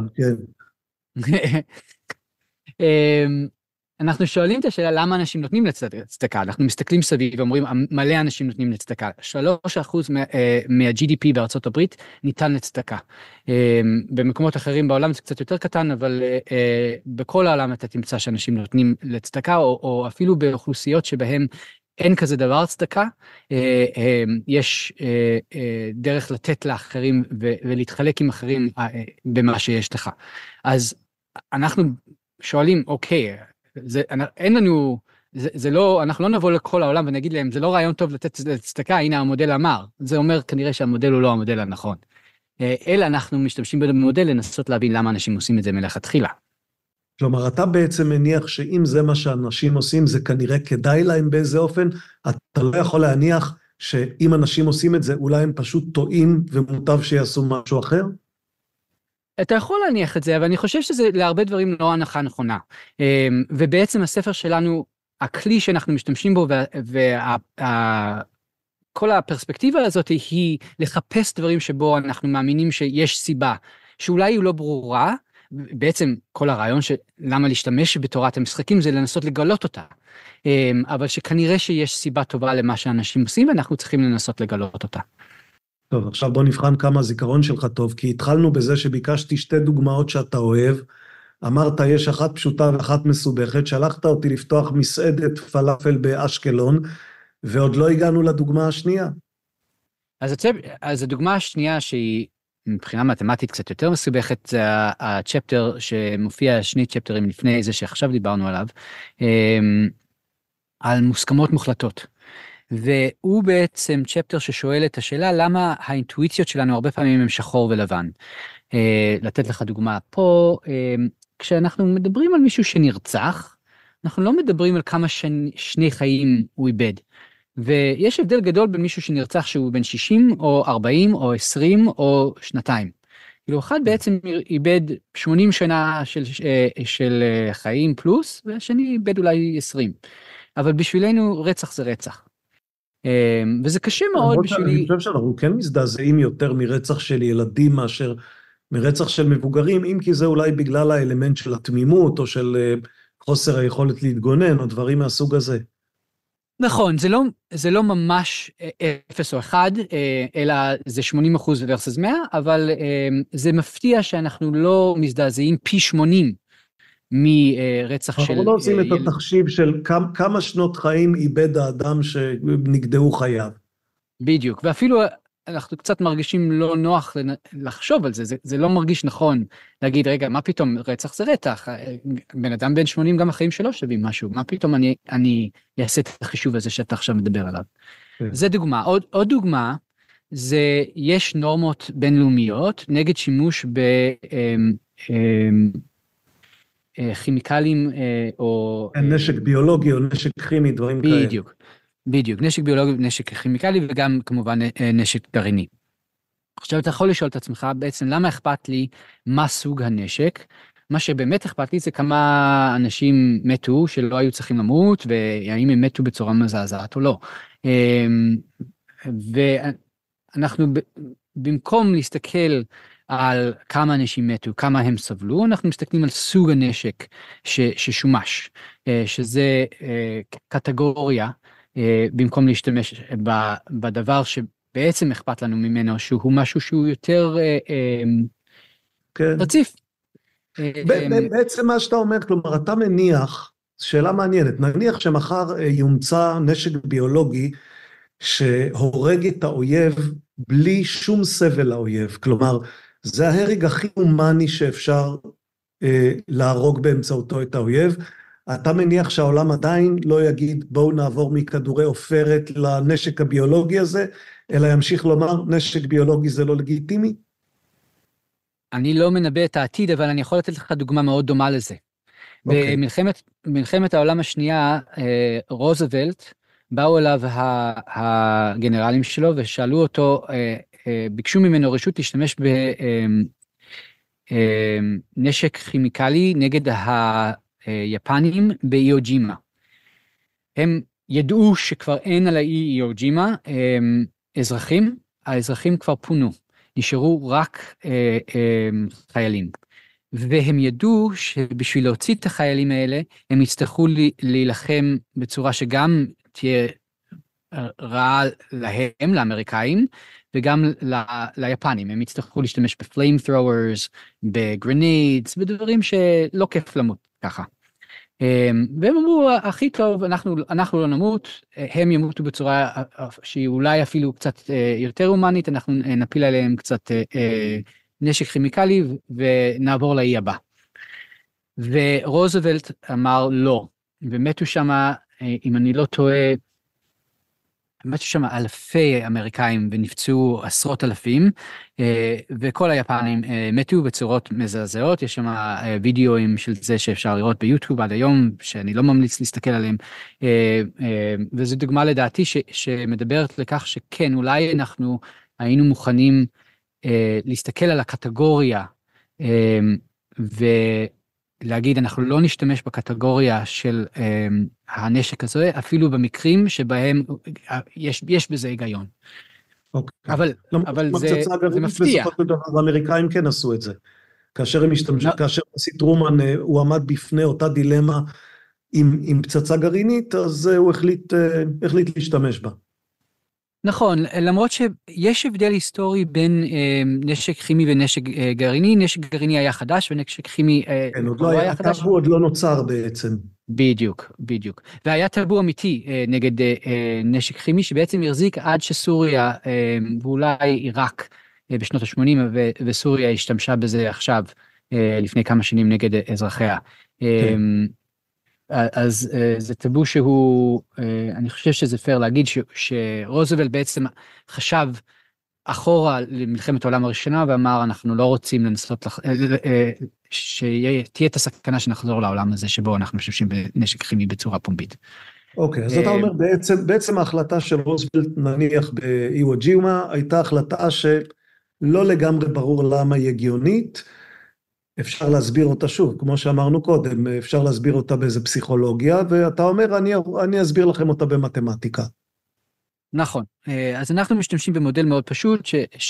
אנחנו שואלים את השאלה למה אנשים נותנים לצדקה, אנחנו מסתכלים סביב ואומרים מלא אנשים נותנים לצדקה, 3% מה-GDP בארצות הברית ניתן לצדקה. במקומות אחרים בעולם זה קצת יותר קטן, אבל בכל העולם אתה תמצא שאנשים נותנים לצדקה, או אפילו באוכלוסיות שבהם אין כזה דבר צדקה, יש דרך לתת לאחרים ולהתחלק עם אחרים במה שיש לך. אז אנחנו שואלים, אוקיי, אנחנו לא נבוא לכל העולם ונגיד להם, זה לא רעיון טוב לתת צדקה, הנה המודל אמר. זה אומר כנראה שהמודל הוא לא המודל הנכון. אלא אנחנו משתמשים במודל לנסות להבין למה אנשים עושים את זה מלכתחילה. כלומר, אתה בעצם מניח שאם זה מה שאנשים עושים, זה כנראה כדאי להם באיזה אופן, אתה לא יכול להניח שאם אנשים עושים את זה, אולי הם פשוט טועים ומוטב שיעשו משהו אחר? אתה יכול להניח את זה, אבל אני חושב שזה להרבה דברים לא הנחה נכונה. ובעצם הספר שלנו, הכלי שאנחנו משתמשים בו, כל הפרספקטיבה הזאת היא לחפש דברים שבו אנחנו מאמינים שיש סיבה, שאולי היא לא ברורה, בעצם כל הרעיון למה להשתמש בתורת המשחקים זה לנסות לגלות אותה. אבל שכנראה שיש סיבה טובה למה שאנשים עושים, ואנחנו צריכים לנסות לגלות אותה. טוב, עכשיו בוא נבחן כמה הזיכרון שלך טוב, כי התחלנו בזה שביקשתי שתי דוגמאות שאתה אוהב, אמרת יש אחת פשוטה ואחת מסובכת, שלחת אותי לפתוח מסעדת פלאפל באשקלון, ועוד לא הגענו לדוגמה השנייה. אז הדוגמה השנייה שהיא מבחינה מתמטית קצת יותר מסובכת, זה הצ'פטר שמופיע שני צ'פטרים לפני זה שעכשיו דיברנו עליו, על מוסכמות מוחלטות. והוא בעצם צ'פטר ששואל את השאלה למה האינטואיציות שלנו הרבה פעמים הם שחור ולבן. לתת לך דוגמה פה, כשאנחנו מדברים על מישהו שנרצח, אנחנו לא מדברים על כמה שני חיים הוא איבד. ויש הבדל גדול בין מישהו שנרצח שהוא בן 60 או 40 או 20 או שנתיים. כאילו אחד בעצם איבד 80 שנה של חיים פלוס, והשני איבד אולי 20. אבל בשבילנו רצח זה רצח. וזה קשה מאוד בשבילי. אני חושב שאנחנו כן מזדעזעים יותר מרצח של ילדים מאשר מרצח של מבוגרים, אם כי זה אולי בגלל האלמנט של התמימות או של חוסר היכולת להתגונן או דברים מהסוג הזה. נכון, זה לא ממש 0 או 1, אלא זה 80% versus 100, אבל זה מפתיע שאנחנו לא מזדעזעים פי 80 מרצח של... אנחנו לא עושים את התחשיב של כמה שנות חיים איבד האדם שנגדעו חייו. בדיוק, ואפילו אנחנו קצת מרגישים לא נוח לחשוב על זה, זה לא מרגיש נכון להגיד, רגע, מה פתאום רצח זה רצח, בן אדם בן 80 גם החיים שלו שווים משהו, מה פתאום אני אעשה את החישוב הזה שאתה עכשיו מדבר עליו. זה דוגמה. עוד דוגמה, זה יש נורמות בינלאומיות נגד שימוש בכימיקלים או... נשק ביולוגי או נשק כימי, דברים כאלה. בדיוק, נשק ביולוגי, נשק כימיקלי וגם כמובן נשק גרעיני. עכשיו אתה יכול לשאול את עצמך בעצם למה אכפת לי מה סוג הנשק, מה שבאמת אכפת לי זה כמה אנשים מתו שלא היו צריכים למות, והאם הם מתו בצורה מזעזעת או לא. ואנחנו במקום להסתכל על כמה אנשים מתו, כמה הם סבלו, אנחנו מסתכלים על סוג הנשק ששומש, שזה קטגוריה, במקום להשתמש בדבר בעצם אכפת לנו ממנו, שהוא משהו שהוא יותר כן. רציף. בעצם מה שאתה אומר, כלומר, אתה מניח, שאלה מעניינת, נניח שמחר יומצא נשק ביולוגי שהורג את האויב בלי שום סבל לאויב, כלומר, זה ההרג הכי הומני שאפשר להרוג באמצעותו את האויב. אתה מניח שהעולם עדיין לא יגיד בואו נעבור מכדורי עופרת לנשק הביולוגי הזה, אלא ימשיך לומר נשק ביולוגי זה לא לגיטימי? אני לא מנבא את העתיד, אבל אני יכול לתת לך דוגמה מאוד דומה לזה. במלחמת העולם השנייה, רוזוולט, באו אליו הגנרלים שלו ושאלו אותו, ביקשו ממנו רשות להשתמש בנשק כימיקלי נגד היפנים באיוג'ימה. הם ידעו שכבר אין על האי איוג'ימה אזרחים, האזרחים כבר פונו, נשארו רק חיילים. והם ידעו שבשביל להוציא את החיילים האלה, הם יצטרכו להילחם בצורה שגם תהיה רעה להם, לאמריקאים, וגם ליפנים. הם יצטרכו להשתמש בפליים ת'רוארס, בגרניידס, בדברים שלא כיף למות ככה. והם אמרו, הכי טוב, אנחנו לא נמות, הם ימותו בצורה שהיא אולי אפילו קצת יותר הומנית, אנחנו נפיל עליהם קצת נשק כימיקלי ונעבור לאי הבא. ורוזוולט אמר לא, ומתו שם, אם אני לא טועה, מתו שם אלפי אמריקאים ונפצעו עשרות אלפים, וכל היפנים מתו בצורות מזעזעות. יש שם וידאוים של זה שאפשר לראות ביוטיוב עד היום, שאני לא ממליץ להסתכל עליהם, וזו דוגמה לדעתי שמדברת לכך שכן, אולי אנחנו היינו מוכנים להסתכל על הקטגוריה, ולהגיד אנחנו לא נשתמש בקטגוריה של הנשק הזה, אפילו במקרים שבהם יש בזה היגיון. אבל זה מפתיע. בסופו של דבר האמריקאים כן עשו את זה. כאשר הם השתמשו, כאשר נשיא טרומן הוא עמד בפני אותה דילמה עם פצצה גרעינית, אז הוא החליט להשתמש בה. נכון, למרות שיש הבדל היסטורי בין נשק כימי ונשק גרעיני, נשק גרעיני היה חדש ונשק כימי לא היה חדש. הטאבו עוד לא נוצר בעצם. בדיוק. והיה טאבו אמיתי נגד נשק כימי שבעצם החזיק עד שסוריה ואולי עיראק בשנות ה-80, וסוריה השתמשה בזה עכשיו לפני כמה שנים נגד אזרחיה. אז זה טאבו שהוא, אני חושב שזה פייר להגיד שרוזוולט בעצם חשב אחורה למלחמת העולם הראשונה ואמר אנחנו לא רוצים לנסות שתהיה את הסכנה שנחזור לעולם הזה שבו אנחנו משתמשים בנשק כימי בצורה פומבית. אוקיי, אז אתה אומר בעצם ההחלטה של רוזוולט נניח באיוו ג'ימה הייתה החלטה שלא לגמרי ברור למה היא הגיונית, אפשר להסביר אותה שוב, כמו שאמרנו קודם, אפשר להסביר אותה באיזה פסיכולוגיה, ואתה אומר, אני אסביר לכם אותה במתמטיקה. נכון, אז אנחנו משתמשים במודל מאוד פשוט,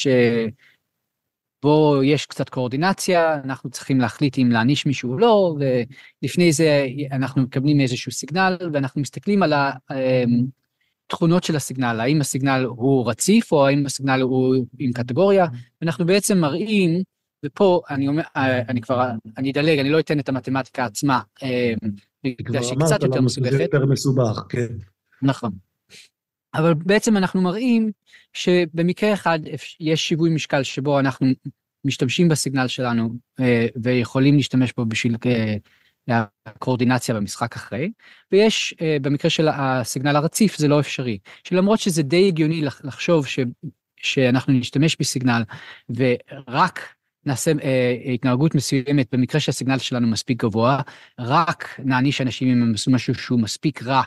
שבו יש קצת קואורדינציה, אנחנו צריכים להחליט אם להעניש מישהו או לא, ולפני זה אנחנו מקבלים איזשהו סיגנל, ואנחנו מסתכלים על התכונות של הסיגנל, האם הסיגנל הוא רציף, או האם הסיגנל הוא עם קטגוריה, ואנחנו בעצם מראים, ופה אני אומר, אני אדלג, אני לא אתן את המתמטיקה עצמה, בגלל שהיא קצת יותר מסובכת. זה יותר מסובך, כן. נכון. אבל בעצם אנחנו מראים שבמקרה אחד יש שיווי משקל שבו אנחנו משתמשים בסיגנל שלנו, ויכולים להשתמש בו בשביל הקואורדינציה במשחק אחרי, ויש במקרה של הסיגנל הרציף זה לא אפשרי, שלמרות שזה די הגיוני לחשוב שאנחנו נשתמש בסיגנל, ורק נעשה התנהגות מסוימת במקרה שהסיגנל שלנו מספיק גבוה, רק נעניש אנשים אם הם עשו משהו שהוא מספיק רע,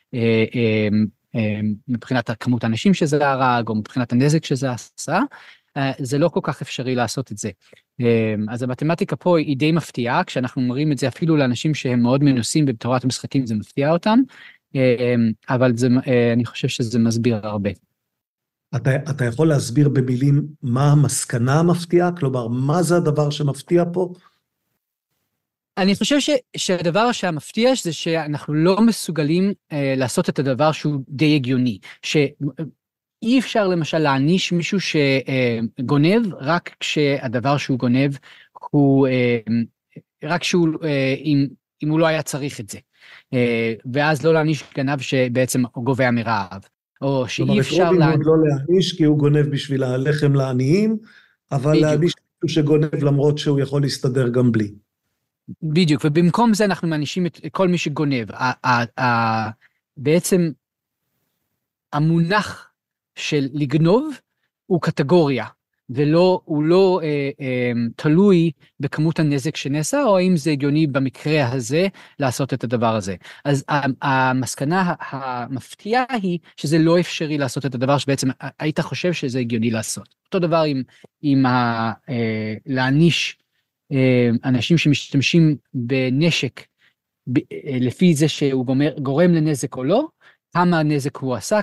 מבחינת כמות האנשים שזה הרג, או מבחינת הנזק שזה עשה, זה לא כל כך אפשרי לעשות את זה. אז המתמטיקה פה היא די מפתיעה, כשאנחנו מראים את זה אפילו לאנשים שהם מאוד מנוסים בתורת המשחקים, זה מפתיע אותם, אבל אני חושב שזה מסביר הרבה. אתה יכול להסביר במילים מה המסקנה המפתיעה? כלומר, מה זה הדבר שמפתיע פה? אני חושב שהדבר שהמפתיע זה שאנחנו לא מסוגלים לעשות את הדבר שהוא די הגיוני, אי אפשר למשל להעניש מישהו שגונב רק כשהדבר שהוא גונב הוא רק שהוא אם הוא לא היה צריך את זה, ואז לא להעניש גנב שבעצם גובע מרעב, או שאי אפשר רובין הוד לא להעניש כי הוא גונב בשביל הלחם לעניים, אבל להעניש מישהו שגונב למרות שהוא יכול להסתדר גם בלי. בדיוק, ובמקום זה אנחנו מענישים את כל מי שגונב. בעצם המונח של לגנוב הוא קטגוריה, והוא לא תלוי בכמות הנזק שנעשה, או האם זה הגיוני במקרה הזה לעשות את הדבר הזה. אז המסקנה המפתיעה היא שזה לא אפשרי לעשות את הדבר שבעצם היית חושב שזה הגיוני לעשות. אותו דבר עם להעניש אנשים שמשתמשים בנשק לפי זה שהוא גורם לנזק או לא, כמה נזק הוא עשה,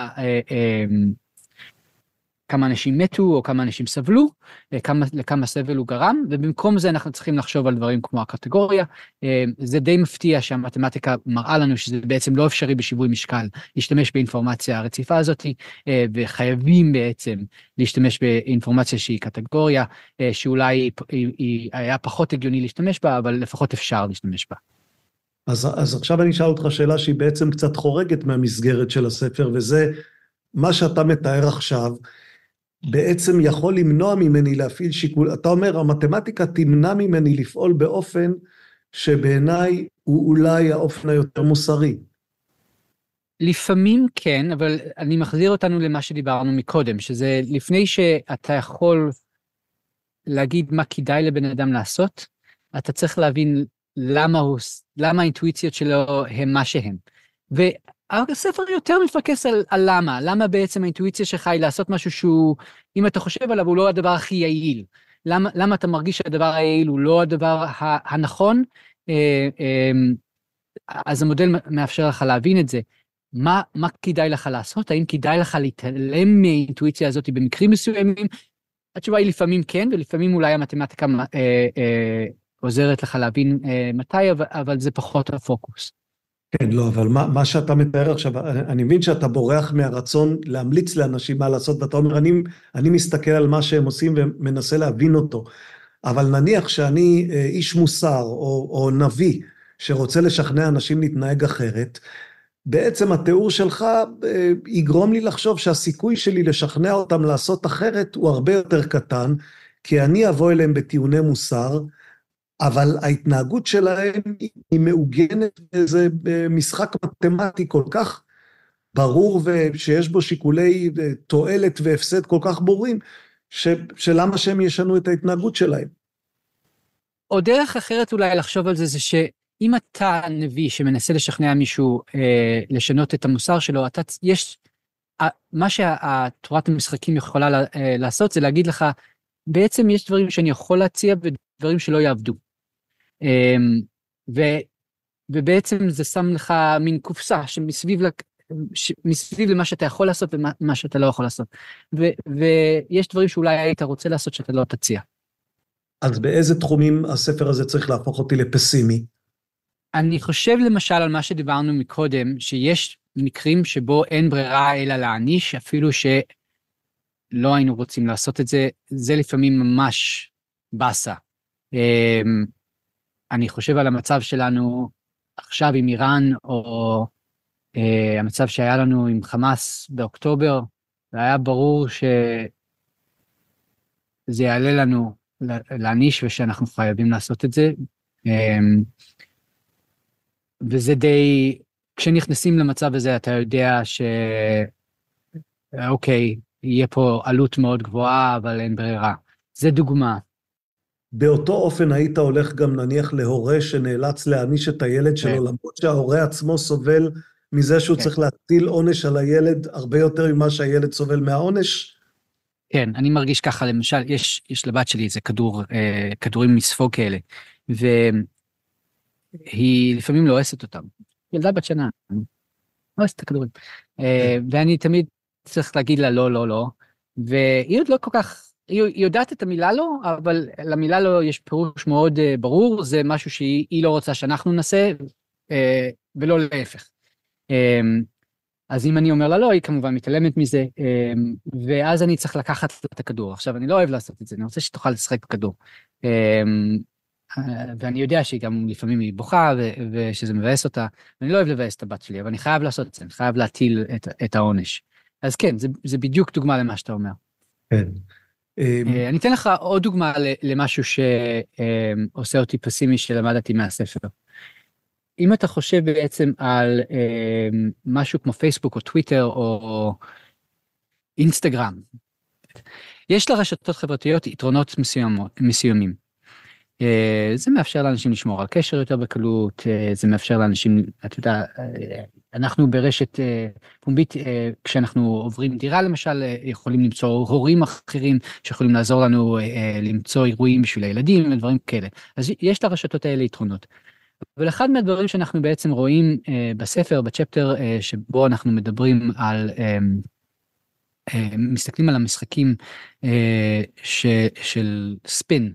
כמה אנשים מתו או כמה אנשים סבלו, לכמה סבל הוא גרם, ובמקום זה אנחנו צריכים לחשוב על דברים כמו הקטגוריה. זה די מפתיע שהמתמטיקה מראה לנו שזה בעצם לא אפשרי בשיווי משקל להשתמש באינפורמציה הרציפה הזאת, וחייבים בעצם להשתמש באינפורמציה שהיא קטגוריה, שאולי היא היה פחות הגיוני להשתמש בה, אבל לפחות אפשר להשתמש בה. אז עכשיו אני אשאל אותך שאלה שהיא בעצם קצת חורגת מהמסגרת של הספר, וזה מה שאתה מתאר עכשיו, בעצם יכול למנוע ממני להפעיל שיקול. אתה אומר, המתמטיקה תמנע ממני לפעול באופן שבעיניי הוא אולי האופן היותר מוסרי. לפעמים כן, אבל אני מחזיר אותנו למה שדיברנו מקודם, שזה לפני שאתה יכול להגיד מה כדאי לבן אדם לעשות, אתה צריך להבין למה האינטואיציות שלו הם מה שהם. והספר יותר מפקס על למה בעצם האינטואיציה שלך היא לעשות משהו שהוא, אם אתה חושב עליו, הוא לא הדבר הכי יעיל. למה אתה מרגיש שהדבר היעיל הוא לא הדבר הנכון? אז המודל מאפשר לך להבין את זה. מה כדאי לך לעשות? האם כדאי לך להתעלם מהאינטואיציה הזאת במקרים מסוימים? התשובה היא לפעמים כן, ולפעמים אולי המתמטיקה עוזרת לך להבין מתי, אבל זה פחות הפוקוס. כן, לא, אבל מה שאתה מתאר עכשיו, אני מבין שאתה בורח מהרצון להמליץ לאנשים מה לעשות, ואתה אומר, אני מסתכל על מה שהם עושים ומנסה להבין אותו, אבל נניח שאני איש מוסר או נביא שרוצה לשכנע אנשים להתנהג אחרת, בעצם התיאור שלך יגרום לי לחשוב שהסיכוי שלי לשכנע אותם לעשות אחרת הוא הרבה יותר קטן, כי אני אבוא אליהם בטיעוני מוסר, אבל ההתנהגות שלהם היא מעוגנת באיזה משחק מתמטי כל כך ברור, ושיש בו שיקולי תועלת והפסד כל כך ברורים, שלמה שהם ישנו את ההתנהגות שלהם. או דרך אחרת אולי לחשוב על זה, זה שאם אתה נביא שמנסה לשכנע מישהו לשנות את המוסר שלו, מה שהתורת המשחקים יכולה לעשות, זה להגיד לך, בעצם יש דברים שאני יכול להציע ודברים שלא יעבדו. ובעצם זה שם לך מין קופסה שמסביב למה שאתה יכול לעשות ומה שאתה לא יכול לעשות. ויש דברים שאולי היית רוצה לעשות שאתה לא תציע. אז באיזה תחומים הספר הזה צריך להפוך אותי לפסימי? אני חושב למשל על מה שדיברנו מקודם, שיש מקרים שבו אין ברירה אלא להעניש, אפילו שלא היינו רוצים לעשות את זה, זה לפעמים ממש בסה. אני חושב על המצב שלנו עכשיו עם איראן, או המצב שהיה לנו עם חמאס באוקטובר, והיה ברור שזה יעלה לנו להעניש, ושאנחנו חייבים לעשות את זה. וזה די, כשנכנסים למצב הזה, אתה יודע אוקיי, יהיה פה עלות מאוד גבוהה, אבל אין ברירה. זה דוגמה. באותו אופן היית הולך גם נניח להורה שנאלץ להעניש את הילד שלו, למרות שההורה עצמו סובל מזה שהוא צריך להטיל עונש על הילד הרבה יותר ממה שהילד סובל מהעונש? כן, אני מרגיש ככה, למשל, יש לבת שלי איזה כדורים מספוג כאלה, והיא לפעמים לא אוהסת אותם. ילדה בת שנה, לא אוהסת את הכדורים. ואני תמיד צריך להגיד לה לא, לא, לא, והיא עוד לא כל כך, היא יודעת את המילה לא, אבל למילה לא יש פירוש מאוד ברור, זה משהו שהיא לא רוצה שאנחנו נעשה, ולא להפך. אז אם אני אומר לה לא, היא כמובן מתעלמת מזה, ואז אני צריך לקחת את הכדור. עכשיו, אני לא אוהב לעשות את זה, אני רוצה שתוכל לשחק בכדור. ואני יודע שהיא גם לפעמים היא בוכה, ושזה מבאס אותה, ואני לא אוהב לבאס את הבת שלי, אבל אני חייב לעשות את זה, אני חייב להטיל את העונש. אז כן, זה בדיוק דוגמה למה שאתה אומר. כן. אני אתן לך עוד דוגמה למשהו שעושה אותי פסימי שלמדתי מהספר. אם אתה חושב בעצם על משהו כמו פייסבוק או טוויטר או אינסטגרם, יש לרשתות חברתיות יתרונות מסוימים. זה מאפשר לאנשים לשמור על קשר יותר בקלות, זה מאפשר לאנשים, אתה יודע, אנחנו ברשת פומבית, כשאנחנו עוברים דירה למשל, יכולים למצוא הורים אחרים שיכולים לעזור לנו למצוא אירועים בשביל הילדים ודברים כאלה. אז יש לרשתות האלה יתרונות. אבל אחד מהדברים שאנחנו בעצם רואים בספר, בצ'פטר, שבו אנחנו מדברים על, מסתכלים על המשחקים של ספין,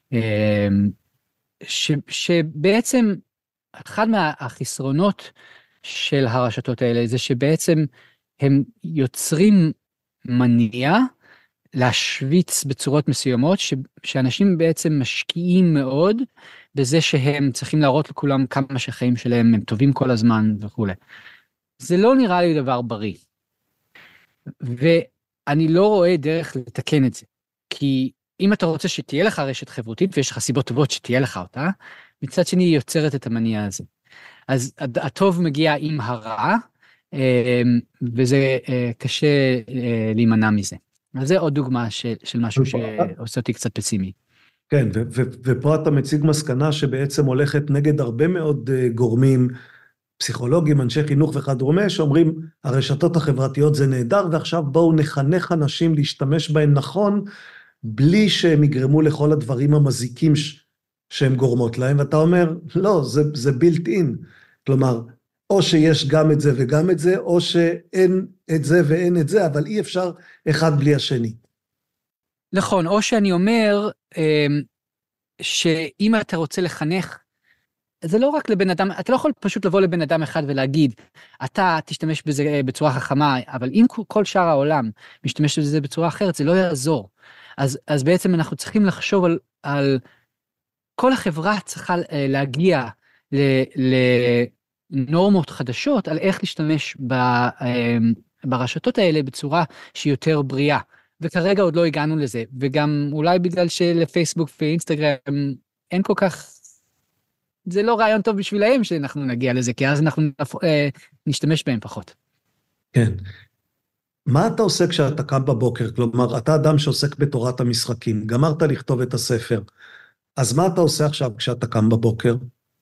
שבעצם אחד מהחסרונות של הרשתות האלה זה שבעצם הם יוצרים מניע להשוויץ בצורות מסוימות, שאנשים בעצם משקיעים מאוד בזה שהם צריכים להראות לכולם כמה שהחיים שלהם הם טובים כל הזמן וכו'. זה לא נראה לי דבר בריא. ואני לא רואה דרך לתקן את זה. כי אם אתה רוצה שתהיה לך רשת חברותית, ויש לך סיבות טובות שתהיה לך אותה, מצד שני היא יוצרת את המניע הזה. אז הטוב מגיע עם הרע, וזה קשה להימנע מזה. אז זה עוד דוגמה של משהו שעושה אותי קצת פסימי. כן, ופה אתה מציג מסקנה שבעצם הולכת נגד הרבה מאוד גורמים, פסיכולוגים, אנשי חינוך וכדומה, שאומרים, הרשתות החברתיות זה נהדר, ועכשיו בואו נחנך אנשים להשתמש בהן נכון, בלי שהם יגרמו לכל הדברים המזיקים שהם גורמות להם, ואתה אומר, לא, זה built in. כלומר, או שיש גם את זה וגם את זה, או שאין את זה ואין את זה, אבל אי אפשר אחד בלי השני. נכון, או שאני אומר, שאם אתה רוצה לחנך, זה לא רק לבן אדם, אתה לא יכול פשוט לבוא לבן אדם אחד ולהגיד, אתה תשתמש בזה בצורה חכמה, אבל אם כל שאר העולם משתמש בזה בצורה אחרת, זה לא יעזור. אז בעצם אנחנו צריכים לחשוב על כל החברה צריכה להגיע לנורמות חדשות, על איך להשתמש ברשתות האלה בצורה שהיא יותר בריאה. וכרגע עוד לא הגענו לזה, וגם אולי בגלל שלפייסבוק ואינסטגרם אין כל כך, זה לא רעיון טוב בשבילהם שאנחנו נגיע לזה, כי אז אנחנו נשתמש בהם פחות. כן. מה אתה עושה כשאתה קם בבוקר? כלומר, אתה אדם שעוסק בתורת המשחקים, גמרת לכתוב את הספר, אז מה אתה עושה עכשיו כשאתה קם בבוקר?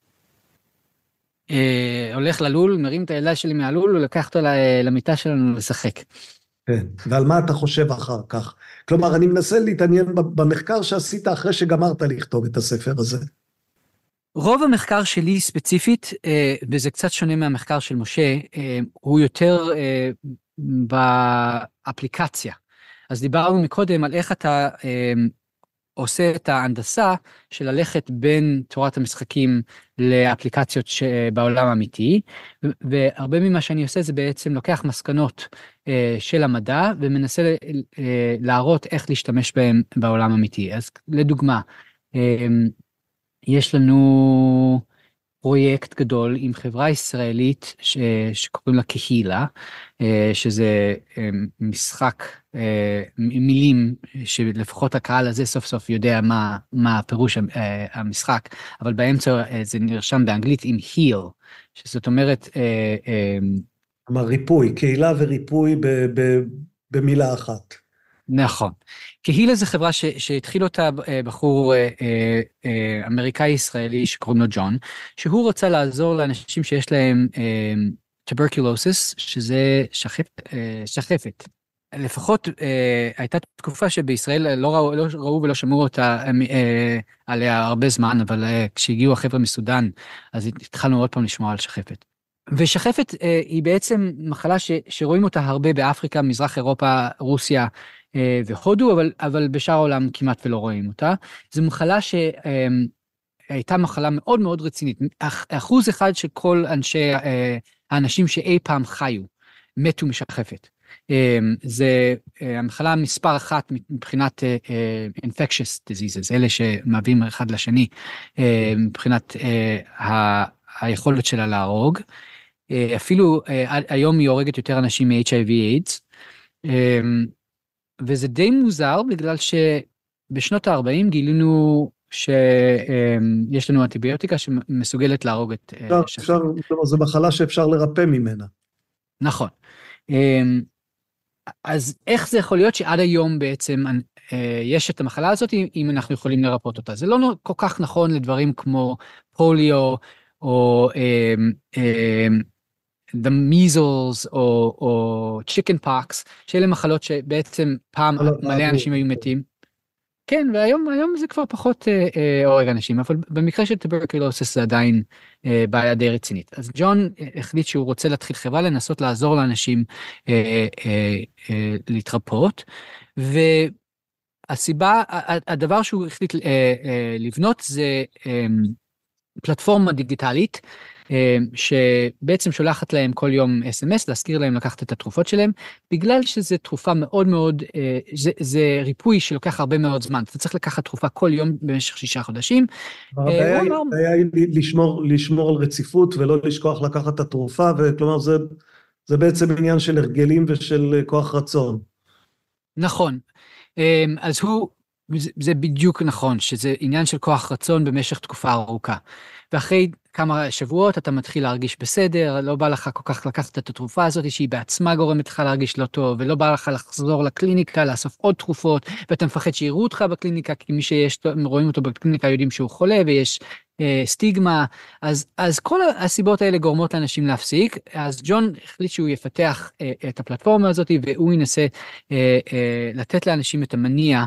הולך ללול, מרים את הילדה שלי מהלול, ולקח אותו למיטה שלנו לשחק. כן, ועל מה אתה חושב אחר כך? כלומר, אני מנסה להתעניין במחקר שעשית אחרי שגמרת לכתוב את הספר הזה. רוב המחקר שלי ספציפית, וזה קצת שונה מהמחקר של משה, הוא יותר באפליקציה. אז דיברנו מקודם על איך אתה עושה את ההנדסה של ללכת בין תורת המשחקים לאפליקציות בעולם האמיתי, והרבה ממה שאני עושה זה בעצם לוקח מסקנות של המדע, ומנסה להראות איך להשתמש בהם בעולם האמיתי. אז לדוגמה, יש לנו פרויקט גדול עם חברה ישראלית שקוראים לה קהילה, שזה משחק מילים שלפחות הקהל הזה סוף סוף יודע מה פירוש המשחק, אבל באמצע זה נרשם באנגלית עם heal, שזאת אומרת, כלומר ריפוי, קהילה וריפוי במילה אחת. נכון. קהילה זה חברה שהתחיל אותה בחור אמריקאי ישראלי שקוראים לו ג'ון, שהוא רוצה לעזור לאנשים שיש להם tuberculosis, שזה שחפת. לפחות הייתה תקופה שבישראל לא ראו ולא שמעו אותה עליה הרבה זמן, אבל כשהגיעו החבר'ה מסודן, אז התחלנו עוד פעם לשמוע על שחפת. ושחפת היא בעצם מחלה שרואים אותה הרבה באפריקה, מזרח אירופה, רוסיה והודו, אבל בשאר העולם כמעט ולא רואים אותה. זו מחלה שהייתה מחלה מאוד מאוד רצינית. 1% של כל האנשים שאי פעם חיו מתו משחפת. זה המחלה מספר אחת מבחינת infectious diseases, אלה שמביאים אחד לשני, מבחינת היכולת שלה להרוג. אפילו היום היא הורגת יותר אנשים מ-HIV AIDS, וזה די מוזר בגלל שבשנות ה-40 גילינו שיש לנו אנטיביוטיקה שמסוגלת להרוג את אפשר, זו מחלה שאפשר לרפא ממנה. נכון. אז איך זה יכול להיות שעד היום בעצם יש את המחלה הזאת אם אנחנו יכולים לרפות אותה? זה לא כל כך נכון לדברים כמו פוליו או the measles או chicken pox, שאלה מחלות שבעצם פעם מלא אנשים היו מתים. כן, והיום זה כבר פחות הורג אנשים, אבל במקרה של טוברקולוסיס זה עדיין בעיה די רצינית. אז ג'ון החליט שהוא רוצה להתחיל חברה לנסות לעזור לאנשים להתרפות, והסיבה, הדבר שהוא החליט לבנות זה פלטפורמה דיגיטלית, שבעצם שולחת להם כל יום SMS, להזכיר להם לקחת את התרופות שלהם, בגלל שזו תרופה מאוד מאוד, זה ריפוי שלוקח הרבה מאוד זמן, אתה צריך לקחת תרופה כל יום במשך 6 חודשים. הבעיה היא לשמור על רציפות ולא לשכוח לקחת את התרופה, וכלומר זה בעצם עניין של הרגלים ושל כוח רצון. נכון, אז זה בדיוק נכון, שזה עניין של כוח רצון במשך תקופה ארוכה. ואחרי כמה שבועות אתה מתחיל להרגיש בסדר, לא בא לך כל כך לקחת את התרופה הזאת שהיא בעצמה גורמת לך להרגיש לא טוב, ולא בא לך לחזור לקליניקה, לאסוף עוד תרופות, ואתה מפחד שיראו אותך בקליניקה, כי מי רואים אותו בקליניקה יודעים שהוא חולה ויש סטיגמה, אז כל הסיבות האלה גורמות לאנשים להפסיק. אז ג'ון החליט שהוא יפתח את הפלטפורמה הזאת, והוא ינסה לתת לאנשים את המניע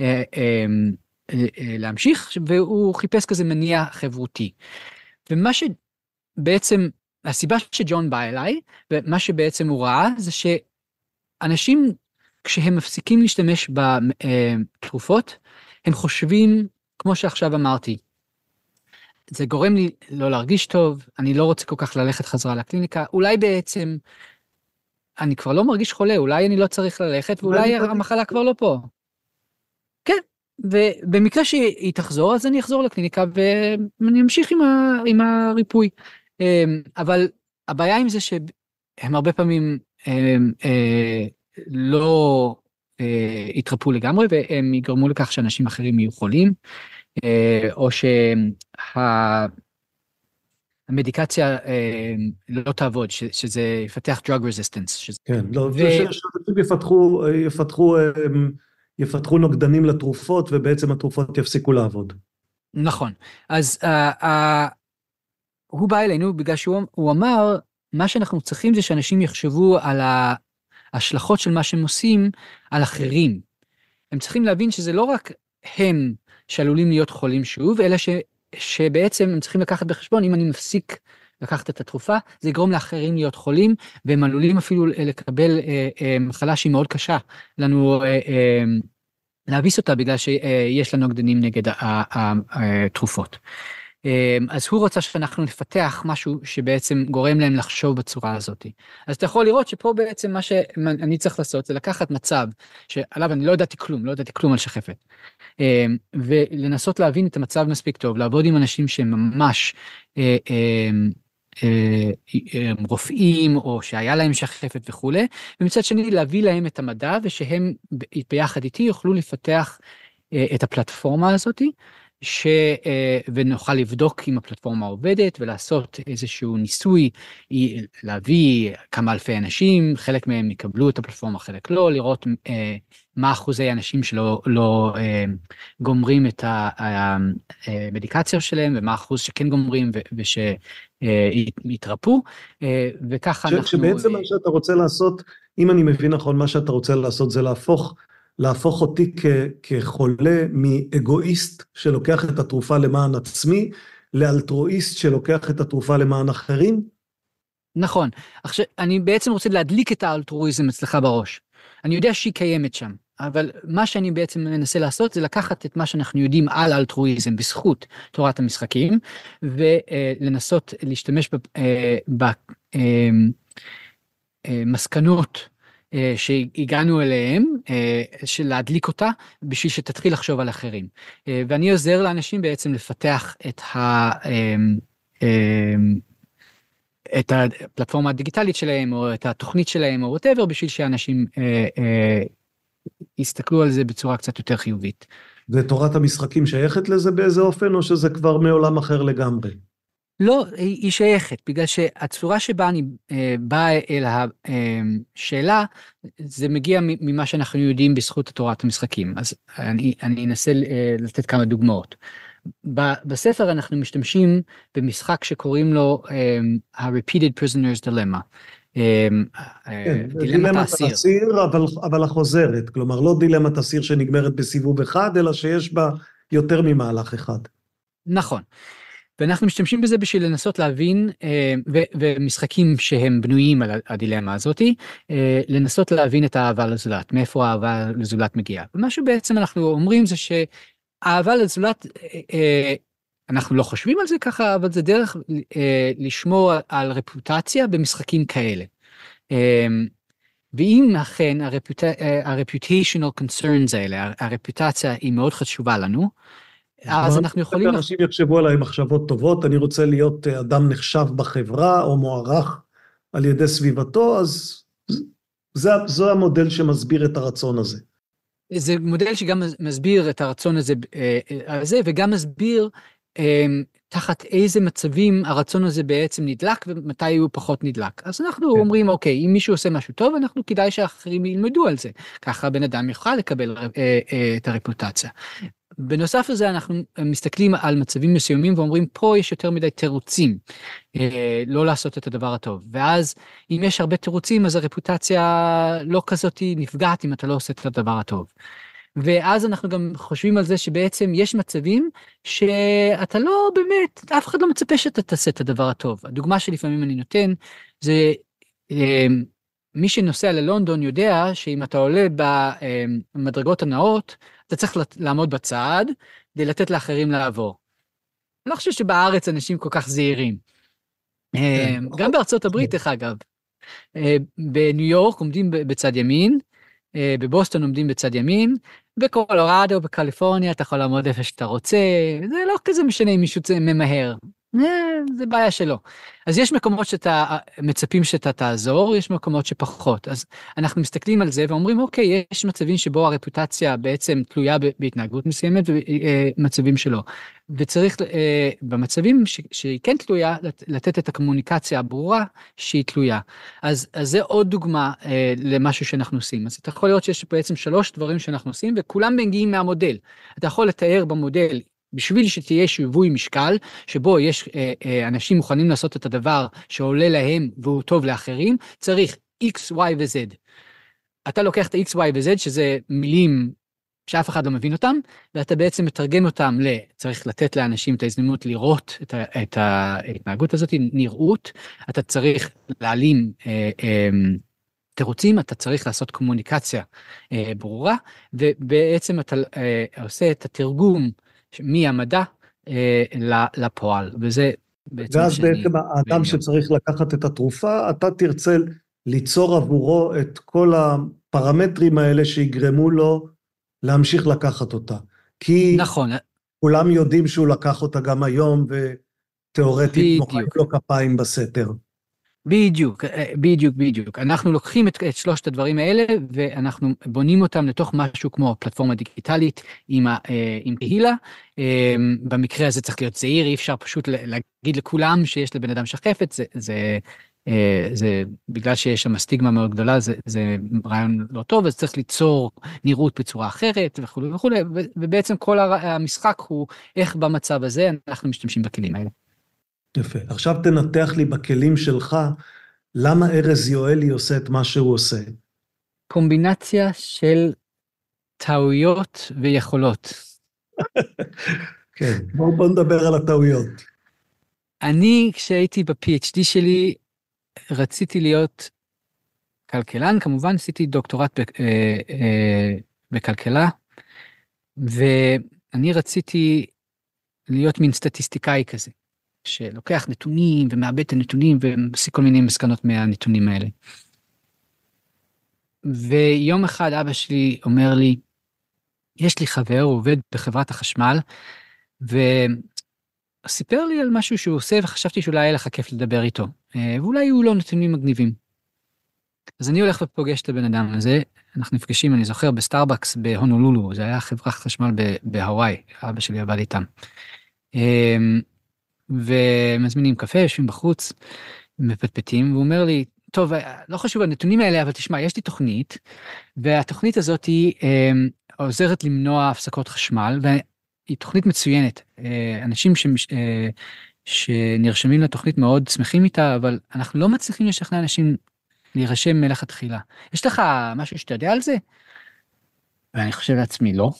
להמשיך, והוא חיפש כזה מניע חברותי. ומה שבעצם, הסיבה שג'ון בא אליי, ומה שבעצם הוא ראה, זה שאנשים, כשהם מפסיקים להשתמש בתרופות, הם חושבים, כמו שעכשיו אמרתי, זה גורם לי לא להרגיש טוב, אני לא רוצה כל כך ללכת חזרה לקליניקה, אולי בעצם אני כבר לא מרגיש חולה, אולי אני לא צריך ללכת, ואולי המחלה כבר לא פה. כן, ובמקרה שהיא תחזור, אז אני אחזור לקליניקה, ואני אמשיך עם הריפוי. אבל הבעיה עם זה שהם הרבה פעמים לא יתרפו לגמרי, והם יגרמו לכך שאנשים אחרים יהיו חולים, או שהמדיקציה לא תעבוד, שזה יפתח drug resistance. כן, לא, יפתחו נוגדנים לתרופות, ובעצם התרופות יפסיקו לעבוד. נכון. אז הוא בא אלינו בגלל שהוא אמר, מה שאנחנו צריכים זה שאנשים יחשבו על ההשלכות של מה שהם עושים על אחרים. הם צריכים להבין שזה לא רק הם שעלולים להיות חולים שוב, אלא שבעצם הם צריכים לקחת בחשבון, אם אני מפסיק לקחת את התרופה, זה יגרום לאחרים להיות חולים, והם עלולים אפילו לקבל מחלה שהיא מאוד קשה לנו להביס אותה, בגלל שיש לנו נוגדנים נגד התרופות. אז הוא רוצה שאנחנו נפתח משהו שבעצם גורם להם לחשוב בצורה הזאת. אז אתה יכול לראות שפה בעצם מה שאני צריך לעשות, זה לקחת מצב שעליו אני לא ידעתי כלום על שחפת. ולנסות להבין את המצב מספיק טוב, לעבוד עם אנשים שהם ממש רופאים, או שהיה להם שחפת וכו', ומצד שני להביא להם את המדע, ושהם ביחד איתי יוכלו לפתח את הפלטפורמה הזאת, ונוכל לבדוק אם הפלטפורמה עובדת, ולעשות איזשהו ניסוי, להביא כמה אלפי אנשים, חלק מהם יקבלו את הפלטפורמה, חלק לא, לראות מה אחוזי האנשים שלא גומרים את המדיקציה שלהם, ומה אחוז שכן גומרים ושיתרפו, וככה אנחנו... שבעצם מה שאתה רוצה לעשות, אם אני מבין נכון, מה שאתה רוצה לעשות זה להפוך אותי כחולה מאגואיסט שלוקח את התרופה למען עצמי, לאלטרואיסט שלוקח את התרופה למען אחרים? נכון. עכשיו, אני בעצם רוצה להדליק את האלטרואיזם אצלך בראש. אני יודע שהיא קיימת שם, אבל מה שאני בעצם מנסה לעשות זה לקחת את מה שאנחנו יודעים על אלטרואיזם בזכות תורת המשחקים, ולנסות להשתמש מסקנות שהגענו אליהם, של להדליק אותה, בשביל שתתחיל לחשוב על אחרים. ואני עוזר לאנשים בעצם לפתח את הפלטפורמה הדיגיטלית שלהם, או את התוכנית שלהם, או whatever, בשביל שאנשים יסתכלו על זה בצורה קצת יותר חיובית. ותורת המשחקים שייכת לזה באיזה אופן, או שזה כבר מעולם אחר לגמרי? לא, היא שייכת, בגלל שהצורה שבה אני באה אל השאלה, זה מגיע ממה שאנחנו יודעים בזכות תורת המשחקים. אז אני אנסה לתת כמה דוגמאות. בספר אנחנו משתמשים במשחק שקוראים לו ה-Repeated Prisoner's Dilemma. דילמת האסיר, אבל החוזרת, כלומר לא דילמת אסיר שנגמרת בסיבוב אחד, אלא שיש בה יותר ממהלך אחד. נכון. ואנחנו משתמשים בזה בשביל לנסות להבין, ומשחקים שהם בנויים על הדילמה הזאת, לנסות להבין את האהבה לזולת, מאיפה האהבה לזולת מגיעה. ומה שבעצם אנחנו אומרים זה שהאהבה לזולת, אנחנו לא חושבים על זה ככה, אבל זה דרך לשמור על רפוטציה במשחקים כאלה. ואם אכן ה-reputational concerns האלה, הרפוטציה היא מאוד חשובה לנו, אז אנחנו יכולים... אנשים יחשבו עליי מחשבות טובות, אני רוצה להיות אדם נחשב בחברה, או מוערך על ידי סביבתו, אז זה המודל שמסביר את הרצון הזה. זה מודל שגם מסביר את הרצון הזה, וגם מסביר תחת איזה מצבים הרצון הזה בעצם נדלק, ומתי הוא פחות נדלק. אז אנחנו אומרים, אוקיי, אם מישהו עושה משהו טוב, אנחנו כדאי שאחרים ילמדו על זה. ככה בן אדם יוכל לקבל את הרפוטציה. בנוסף לזה אנחנו מסתכלים על מצבים מסוימים ואומרים פה יש יותר מדי תירוצים לא לעשות את הדבר הטוב, ואז אם יש הרבה תירוצים אז הרפוטציה לא כזאת נפגעת אם אתה לא עושה את הדבר הטוב. ואז אנחנו גם חושבים על זה שבעצם יש מצבים שאתה לא באמת, אף אחד לא מצפה שאתה תעשה את הדבר הטוב. הדוגמה שלפעמים אני נותן זה מי שנוסע ללונדון יודע שאם אתה עולה במדרגות הנאות, אתה צריך לעמוד בצד, כדי לתת לאחרים לעבור. אני לא חושב שבארץ אנשים כל כך זהירים. גם בארצות הברית, דרך אגב. בניו יורק עומדים בצד ימין, בבוסטון עומדים בצד ימין, בקולורדו, בקליפורניה, אתה יכול לעמוד איפה שאתה רוצה, זה לא כזה משנה אם מישהו ממהר. זה בעיה שלו. אז יש מקומות שאתה מצפים שאתה תעזור, יש מקומות שפחות. אז אנחנו מסתכלים על זה ואומרים, אוקיי, יש מצבים שבו הרפוטציה בעצם תלויה בהתנהגות מסוימת ומצבים שלא. וצריך במצבים שהיא כן תלויה, לתת את הקומוניקציה הברורה שהיא תלויה. אז זה עוד דוגמה למשהו שאנחנו עושים. אז אתה יכול לראות שיש בעצם 3 דברים שאנחנו עושים, וכולם מגיעים מהמודל. אתה יכול לתאר במודל, בשביל שתהיה שווי משקל, שבו יש אנשים מוכנים לעשות את הדבר שעולה להם והוא טוב לאחרים, צריך X, Y ו-Z. אתה לוקח את ה-X, Y ו-Z, שזה מילים שאף אחד לא מבין אותם, ואתה בעצם מתרגם אותם צריך לתת לאנשים את ההזדמנות לראות את ההתנהגות הזאת, נראות, אתה צריך להעלים תירוצים, אתה צריך לעשות קומוניקציה ברורה, ובעצם אתה עושה את התרגום, מהמדע לפועל, וזה בעצם... ואז בעצם האדם שצריך לקחת את התרופה, אתה תרצה ליצור עבורו את כל הפרמטרים האלה שיגרמו לו להמשיך לקחת אותה. כי נכון. כולם יודעים שהוא לקח אותה גם היום, ותיאורטית מוחאים לו כפיים בסתר. בדיוק. אנחנו לוקחים את 3 הדברים האלה, ואנחנו בונים אותם לתוך משהו כמו פלטפורמה דיגיטלית עם קהילה. במקרה הזה צריך להיות זהיר, אי אפשר פשוט להגיד לכולם שיש לבן אדם שחפת, זה בגלל שיש שם סטיגמה מאוד גדולה, זה רעיון לא טוב, אז צריך ליצור נראות בצורה אחרת וכו', ובעצם כל המשחק הוא איך במצב הזה אנחנו משתמשים בכלים האלה. יפה. עכשיו תנתח לי בכלים שלך, למה ארז יואלי עושה את מה שהוא עושה? קומבינציה של טעויות ויכולות. כן, בואו נדבר על הטעויות. אני, כשהייתי ב-PhD שלי, רציתי להיות כלכלן, כמובן עשיתי דוקטורט בכלכלה, ואני רציתי להיות מין סטטיסטיקאי כזה. שלוקח נתונים ומאבד את הנתונים ומסיק כל מיני מסקנות מהנתונים האלה. ויום אחד אבא שלי אומר לי, יש לי חבר, הוא עובד בחברת החשמל, וסיפר לי על משהו שהוא עושה, וחשבתי שאולי היה לך כיף לדבר איתו, ואולי יהיו לו נתונים מגניבים. אז אני הולך ופוגש את הבן אדם הזה, אנחנו נפגשים, אני זוכר, בסטארבקס בהונולולו, זה היה חברת חשמל בהוואי, אבא שלי עבד איתם. ומזמינים קפה, יושבים בחוץ, מפטפטים, והוא אומר לי, טוב, לא חשוב הנתונים האלה, אבל תשמע, יש לי תוכנית, והתוכנית הזאת היא עוזרת למנוע הפסקות חשמל, והיא תוכנית מצוינת. אנשים שנרשמים לתוכנית מאוד שמחים איתה, אבל אנחנו לא מצליחים לשכנע אנשים להירשם מלכתחילה. יש לך משהו שאתה יודע על זה? ואני חושב לעצמי, לא.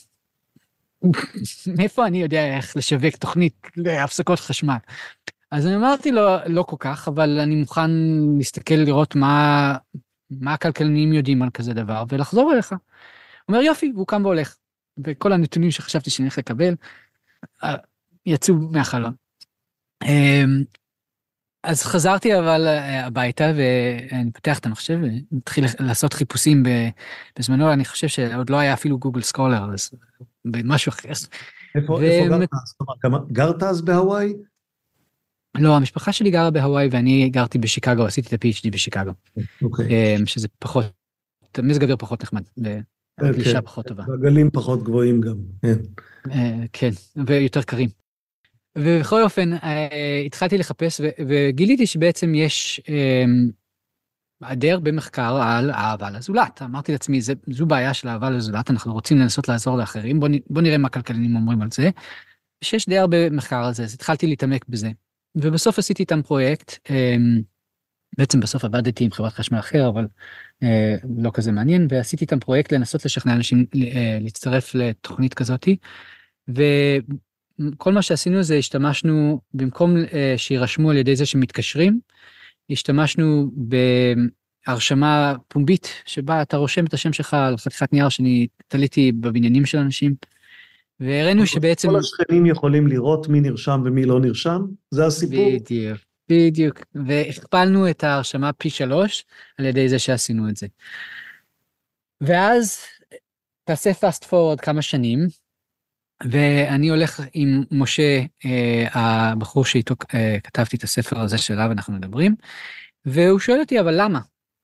מאיפה אני יודע איך לשווק תוכנית להפסקות חשמל? אז אני אמרתי לו, לא כל כך, אבל אני מוכן להסתכל לראות מה הכלכלנים יודעים על כזה דבר, ולחזור אליך. הוא אומר, יופי, והוא קם והולך. וכל הנתונים שחשבתי שאני הולך לקבל, יצאו מהחלון. אז חזרתי אבל הביתה, ואני פתח את המחשב, ונתחיל לעשות חיפושים בזמנו, אני חושב שעוד לא היה אפילו גוגל סקולר, אז במשהו אחר. איפה גרת אז? גרת אז בהוואי? לא, המשפחה שלי גרה בהוואי, ואני גרתי בשיקגו, עשיתי את ה-PhD בשיקגו. אוקיי. שזה פחות, מזג אוויר פחות נחמד, והגלישה פחות טובה. והגלים פחות גבוהים גם, כן. כן, ויותר קרים. ובכל אופן, התחלתי לחפש, וגיליתי שבעצם יש די הרבה מחקר על אהבה לזולת. אמרתי לעצמי, זו בעיה של אהבה לזולת, אנחנו רוצים לנסות לעזור לאחרים, בוא נראה מה כלכלנים אומרים על זה, שיש די הרבה מחקר על זה, אז התחלתי להתעמק בזה. ובסוף עשיתי איתם פרויקט, בעצם בסוף עבדתי עם חברת חשמל אחר, אבל לא כזה מעניין, ועשיתי איתם פרויקט לנסות לשכנע אנשים להצטרף לתוכנית כזאת, וכל מה שעשינו זה השתמשנו, במקום שירשמו על ידי זה שמתקשרים, השתמשנו בהרשמה פומבית, שבה אתה רושם את השם שלך על חתיכת נייר שאני תליתי בבניינים של אנשים, והראינו שבעצם... כל השכנים יכולים לראות מי נרשם ומי לא נרשם, זה הסיפור? בדיוק, והכפלנו את ההרשמה פי 3 על ידי זה שעשינו את זה. ואז תעשה fast forward כמה שנים, ואני הולך עם משה, הבחור שאיתו כתבתי את הספר הזה שעליו אנחנו מדברים, והוא שואל אותי, אבל למה?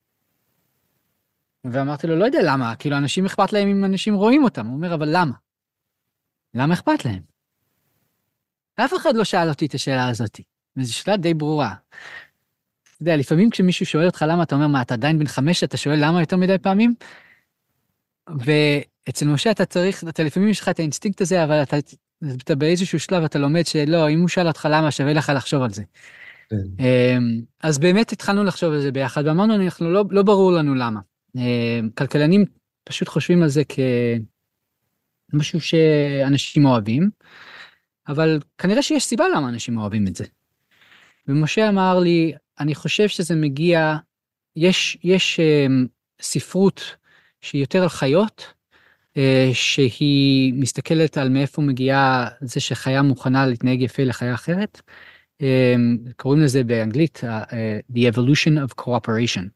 ואמרתי לו, לא יודע למה, כאילו אנשים אכפת להם אם אנשים רואים אותם, הוא אומר, אבל למה? למה אכפת להם? אף אחד לא שאל אותי את השאלה הזאת, וזו שאלה די ברורה. אתה יודע, לפעמים כשמישהו שואל אותך למה, אתה אומר, מה, אתה עדיין בן 5, אתה שואל למה יותר מדי פעמים? ואצל משה אתה צריך, אתה לפעמים יש לך את האינסטינקט הזה, אבל אתה באיזשהו שלב אתה לומד שלא, אם הוא שאל אותך למה, שווה לך לחשוב על זה. אז באמת התחלנו לחשוב על זה ביחד, ואמרנו, אנחנו לא ברור לנו למה. כלכלנים פשוט חושבים על זה כמשהו שאנשים אוהבים, אבל כנראה שיש סיבה למה אנשים אוהבים את זה. ומשה אמר לי, אני חושב שזה מגיע, יש ספרות שהיא יותר על חיות, שהיא מסתכלת על מאיפה מגיעה זה שחיה מוכנה להתנהג יפה לחיה אחרת, קוראים לזה באנגלית, the evolution of cooperation,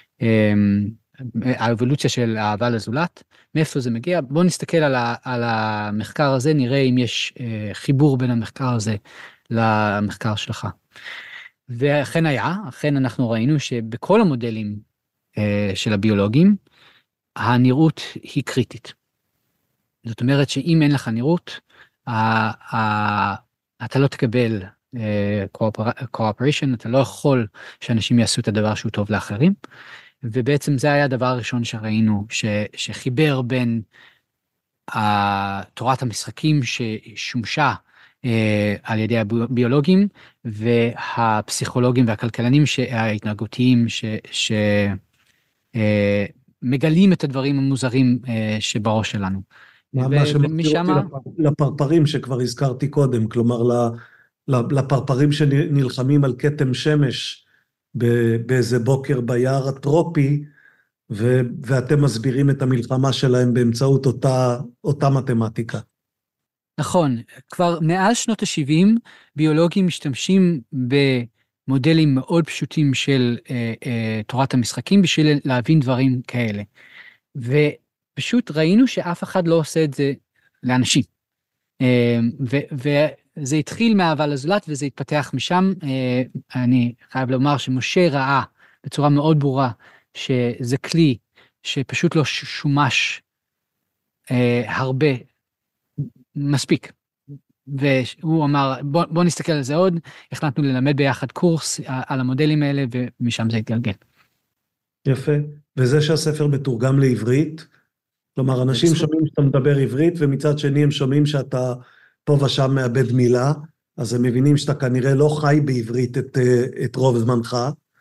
האבולוציה של אהבה לזולת, מאיפה זה מגיע, בואו נסתכל על המחקר הזה, נראה אם יש חיבור בין המחקר הזה למחקר שלך. ואכן היה, אכן אנחנו ראינו שבכל המודלים של הביולוגים, הנראות היא קריטית. זאת אומרת שאם אין לך נראות, אתה לא תקבל cooperation, אתה לא יכול שאנשים יעשו את הדבר שהוא טוב לאחרים, ובעצם זה היה הדבר הראשון שראינו, שחיבר בין תורת המשחקים ששומשה על ידי הביולוגים, והפסיכולוגים והכלכלנים ההתנהגותיים מגלים את הדברים המוזרים שבראש שלנו. מה שמחזיר אותי לפרפרים שכבר הזכרתי קודם, כלומר לפרפרים שנלחמים על כתם שמש באיזה בוקר ביער הטרופי, ואתם מסבירים את המלחמה שלהם באמצעות אותה מתמטיקה. נכון, כבר מאז שנות ה-70 ביולוגים משתמשים מודלים מאוד פשוטים של תורת המשחקים בשביל להבין דברים כאלה. ופשוט ראינו שאף אחד לא עושה את זה לאנשים. וזה התחיל מאהבה לזולת וזה התפתח משם. אני חייב לומר שמשה ראה בצורה מאוד ברורה שזה כלי שפשוט לא שומש הרבה, מספיק. והוא אמר, בוא נסתכל על זה עוד, החלטנו ללמד ביחד קורס על המודלים האלה, ומשם זה התגלגל. יפה. וזה שהספר מתורגם לעברית, כלומר, אנשים שומעים שאתה מדבר עברית, ומצד שני הם שומעים שאתה פה ושם מאבד מילה, אז הם מבינים שאתה כנראה לא חי בעברית את רוב זמנך.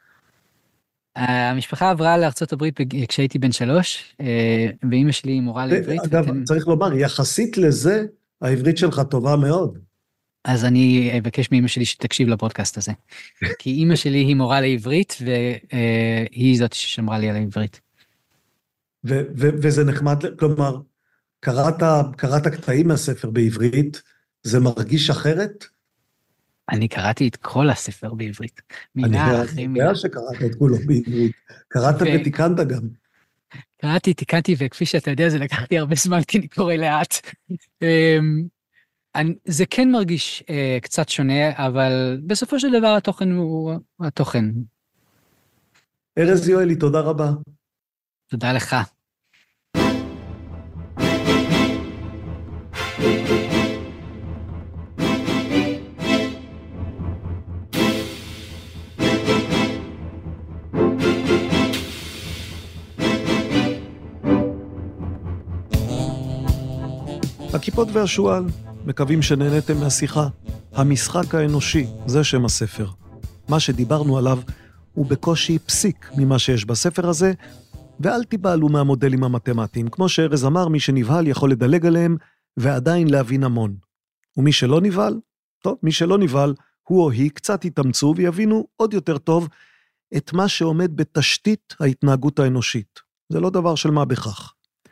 המשפחה עברה לארצות הברית כשהייתי בן 3, ואמא שלי היא מורה לעברית. אגב, צריך לומר, יחסית לזה, העברית שלך טובה מאוד. אז אני אבקש מאמא שלי שתקשיב לפודקאסט הזה. כי אמא שלי היא מורה לעברית, והיא זאת ששמרה לי על העברית. וזה נחמד, כלומר, קראת קטעים מהספר בעברית, זה מרגיש אחרת? אני קראתי את כל הספר בעברית. אני יודע שקראת את כולו בעברית. קראת ותיקנת גם. קראתי, תיקנתי, וכפי שאתה יודע, זה לקחתי הרבה זמן, כי אני קורא לאט. זה כן מרגיש קצת שונה, אבל בסופו של דבר התוכן הוא התוכן. ארז יואלי, תודה רבה. תודה לך. הכיפות והשואל, מקווים שנהנתם מהשיחה. המשחק האנושי, זה שם הספר. מה שדיברנו עליו הוא בקושי פסיק ממה שיש בספר הזה, ואל תיבהלו מהמודלים המתמטיים. כמו שארז אמר, מי שנבהל יכול לדלג עליהם ועדיין להבין המון. ומי שלא נבהל, טוב, מי שלא נבהל, הוא או היא קצת יתאמצו ויבינו עוד יותר טוב את מה שעומד בתשתית ההתנהגות האנושית. זה לא דבר של מה בכך.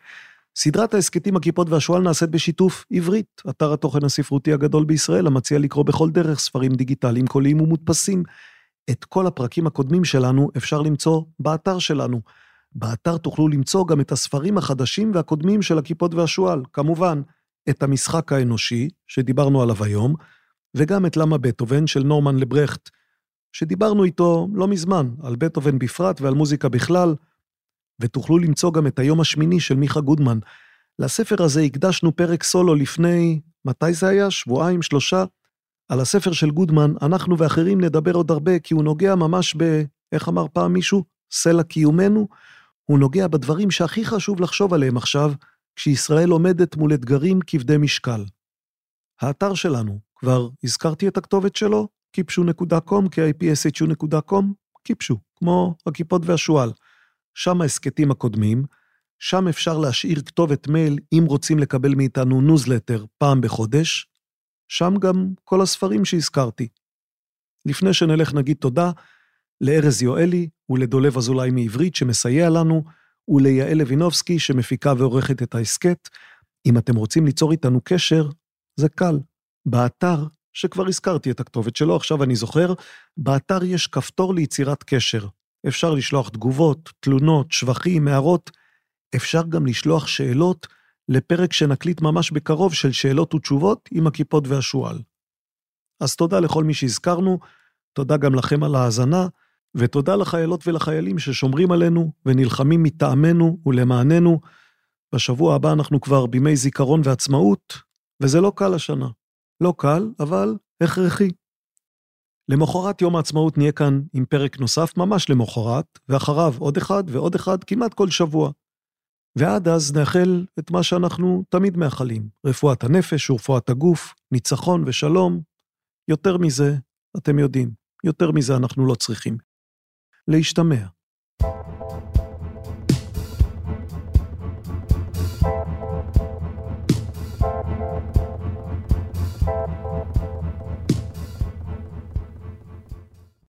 סדרת ההסקטים הכיפות והשואל נעשית בשיתוף עברית, אתר התוכן הספרותי הגדול בישראל, המציע לקרוא בכל דרך ספרים דיגיטליים, קוליים ומודפסים. את כל הפרקים הקודמים שלנו אפשר למצוא באתר שלנו. באתר תוכלו למצוא גם את הספרים החדשים והקודמים של הכיפות והשואל, כמובן את המשחק האנושי שדיברנו עליו היום, וגם את למה בטהובן של נורמן לברכט, שדיברנו איתו לא מזמן, על בטהובן בפרט ועל מוזיקה בכלל, ותוכלו למצוא גם את היום השמיני של מיכה גודמן. לספר הזה הקדשנו פרק סולו לפני, מתי זה היה? 2 3? על הספר של גודמן, אנחנו ואחרים נדבר עוד הרבה, כי הוא נוגע ממש איך אמר פעם מישהו? סלע קיומנו. הוא נוגע בדברים שהכי חשוב לחשוב עליהם עכשיו, כשישראל עומדת מול אתגרים כבדי משקל. האתר שלנו, כבר הזכרתי את הכתובת שלו, kipshu.com, kipshu.com, קיפשו, כמו הכיפות והשואל. שם ההסקטים הקודמים, שם אפשר להשאיר כתובת מייל אם רוצים לקבל מאיתנו ניוזלטר פעם בחודש, שם גם כל הספרים שהזכרתי. לפני שנלך נגיד תודה לארז יואלי ולדולב אזולאי מעברית שמסייע לנו, וליעל לוינובסקי שמפיקה ועורכת את ההסקט. אם אתם רוצים ליצור איתנו קשר, זה קל. באתר, שכבר הזכרתי את הכתובת שלו, עכשיו אני זוכר, באתר יש כפתור ליצירת קשר. אפשר לשלוח תגובות, תלונות, שבחים, הערות. אפשר גם לשלוח שאלות לפרק שנקליט ממש בקרוב של שאלות ותשובות עם הכיפות והשואל. אז תודה לכל מי שהזכרנו, תודה גם לכם על ההאזנה, ותודה לחיילות ולחיילים ששומרים עלינו ונלחמים מטעמנו ולמעננו. בשבוע הבא אנחנו כבר בימי זיכרון ועצמאות, וזה לא קל השנה. לא קל, אבל הכרחי. למחרת יום העצמאות נהיה כאן עם פרק נוסף ממש למחרת, ואחריו עוד אחד ועוד אחד כמעט כל שבוע. ועד אז נאחל את מה שאנחנו תמיד מאחלים, רפואת הנפש ורפואת הגוף, ניצחון ושלום. יותר מזה, אתם יודעים, יותר מזה אנחנו לא צריכים. להשתמע.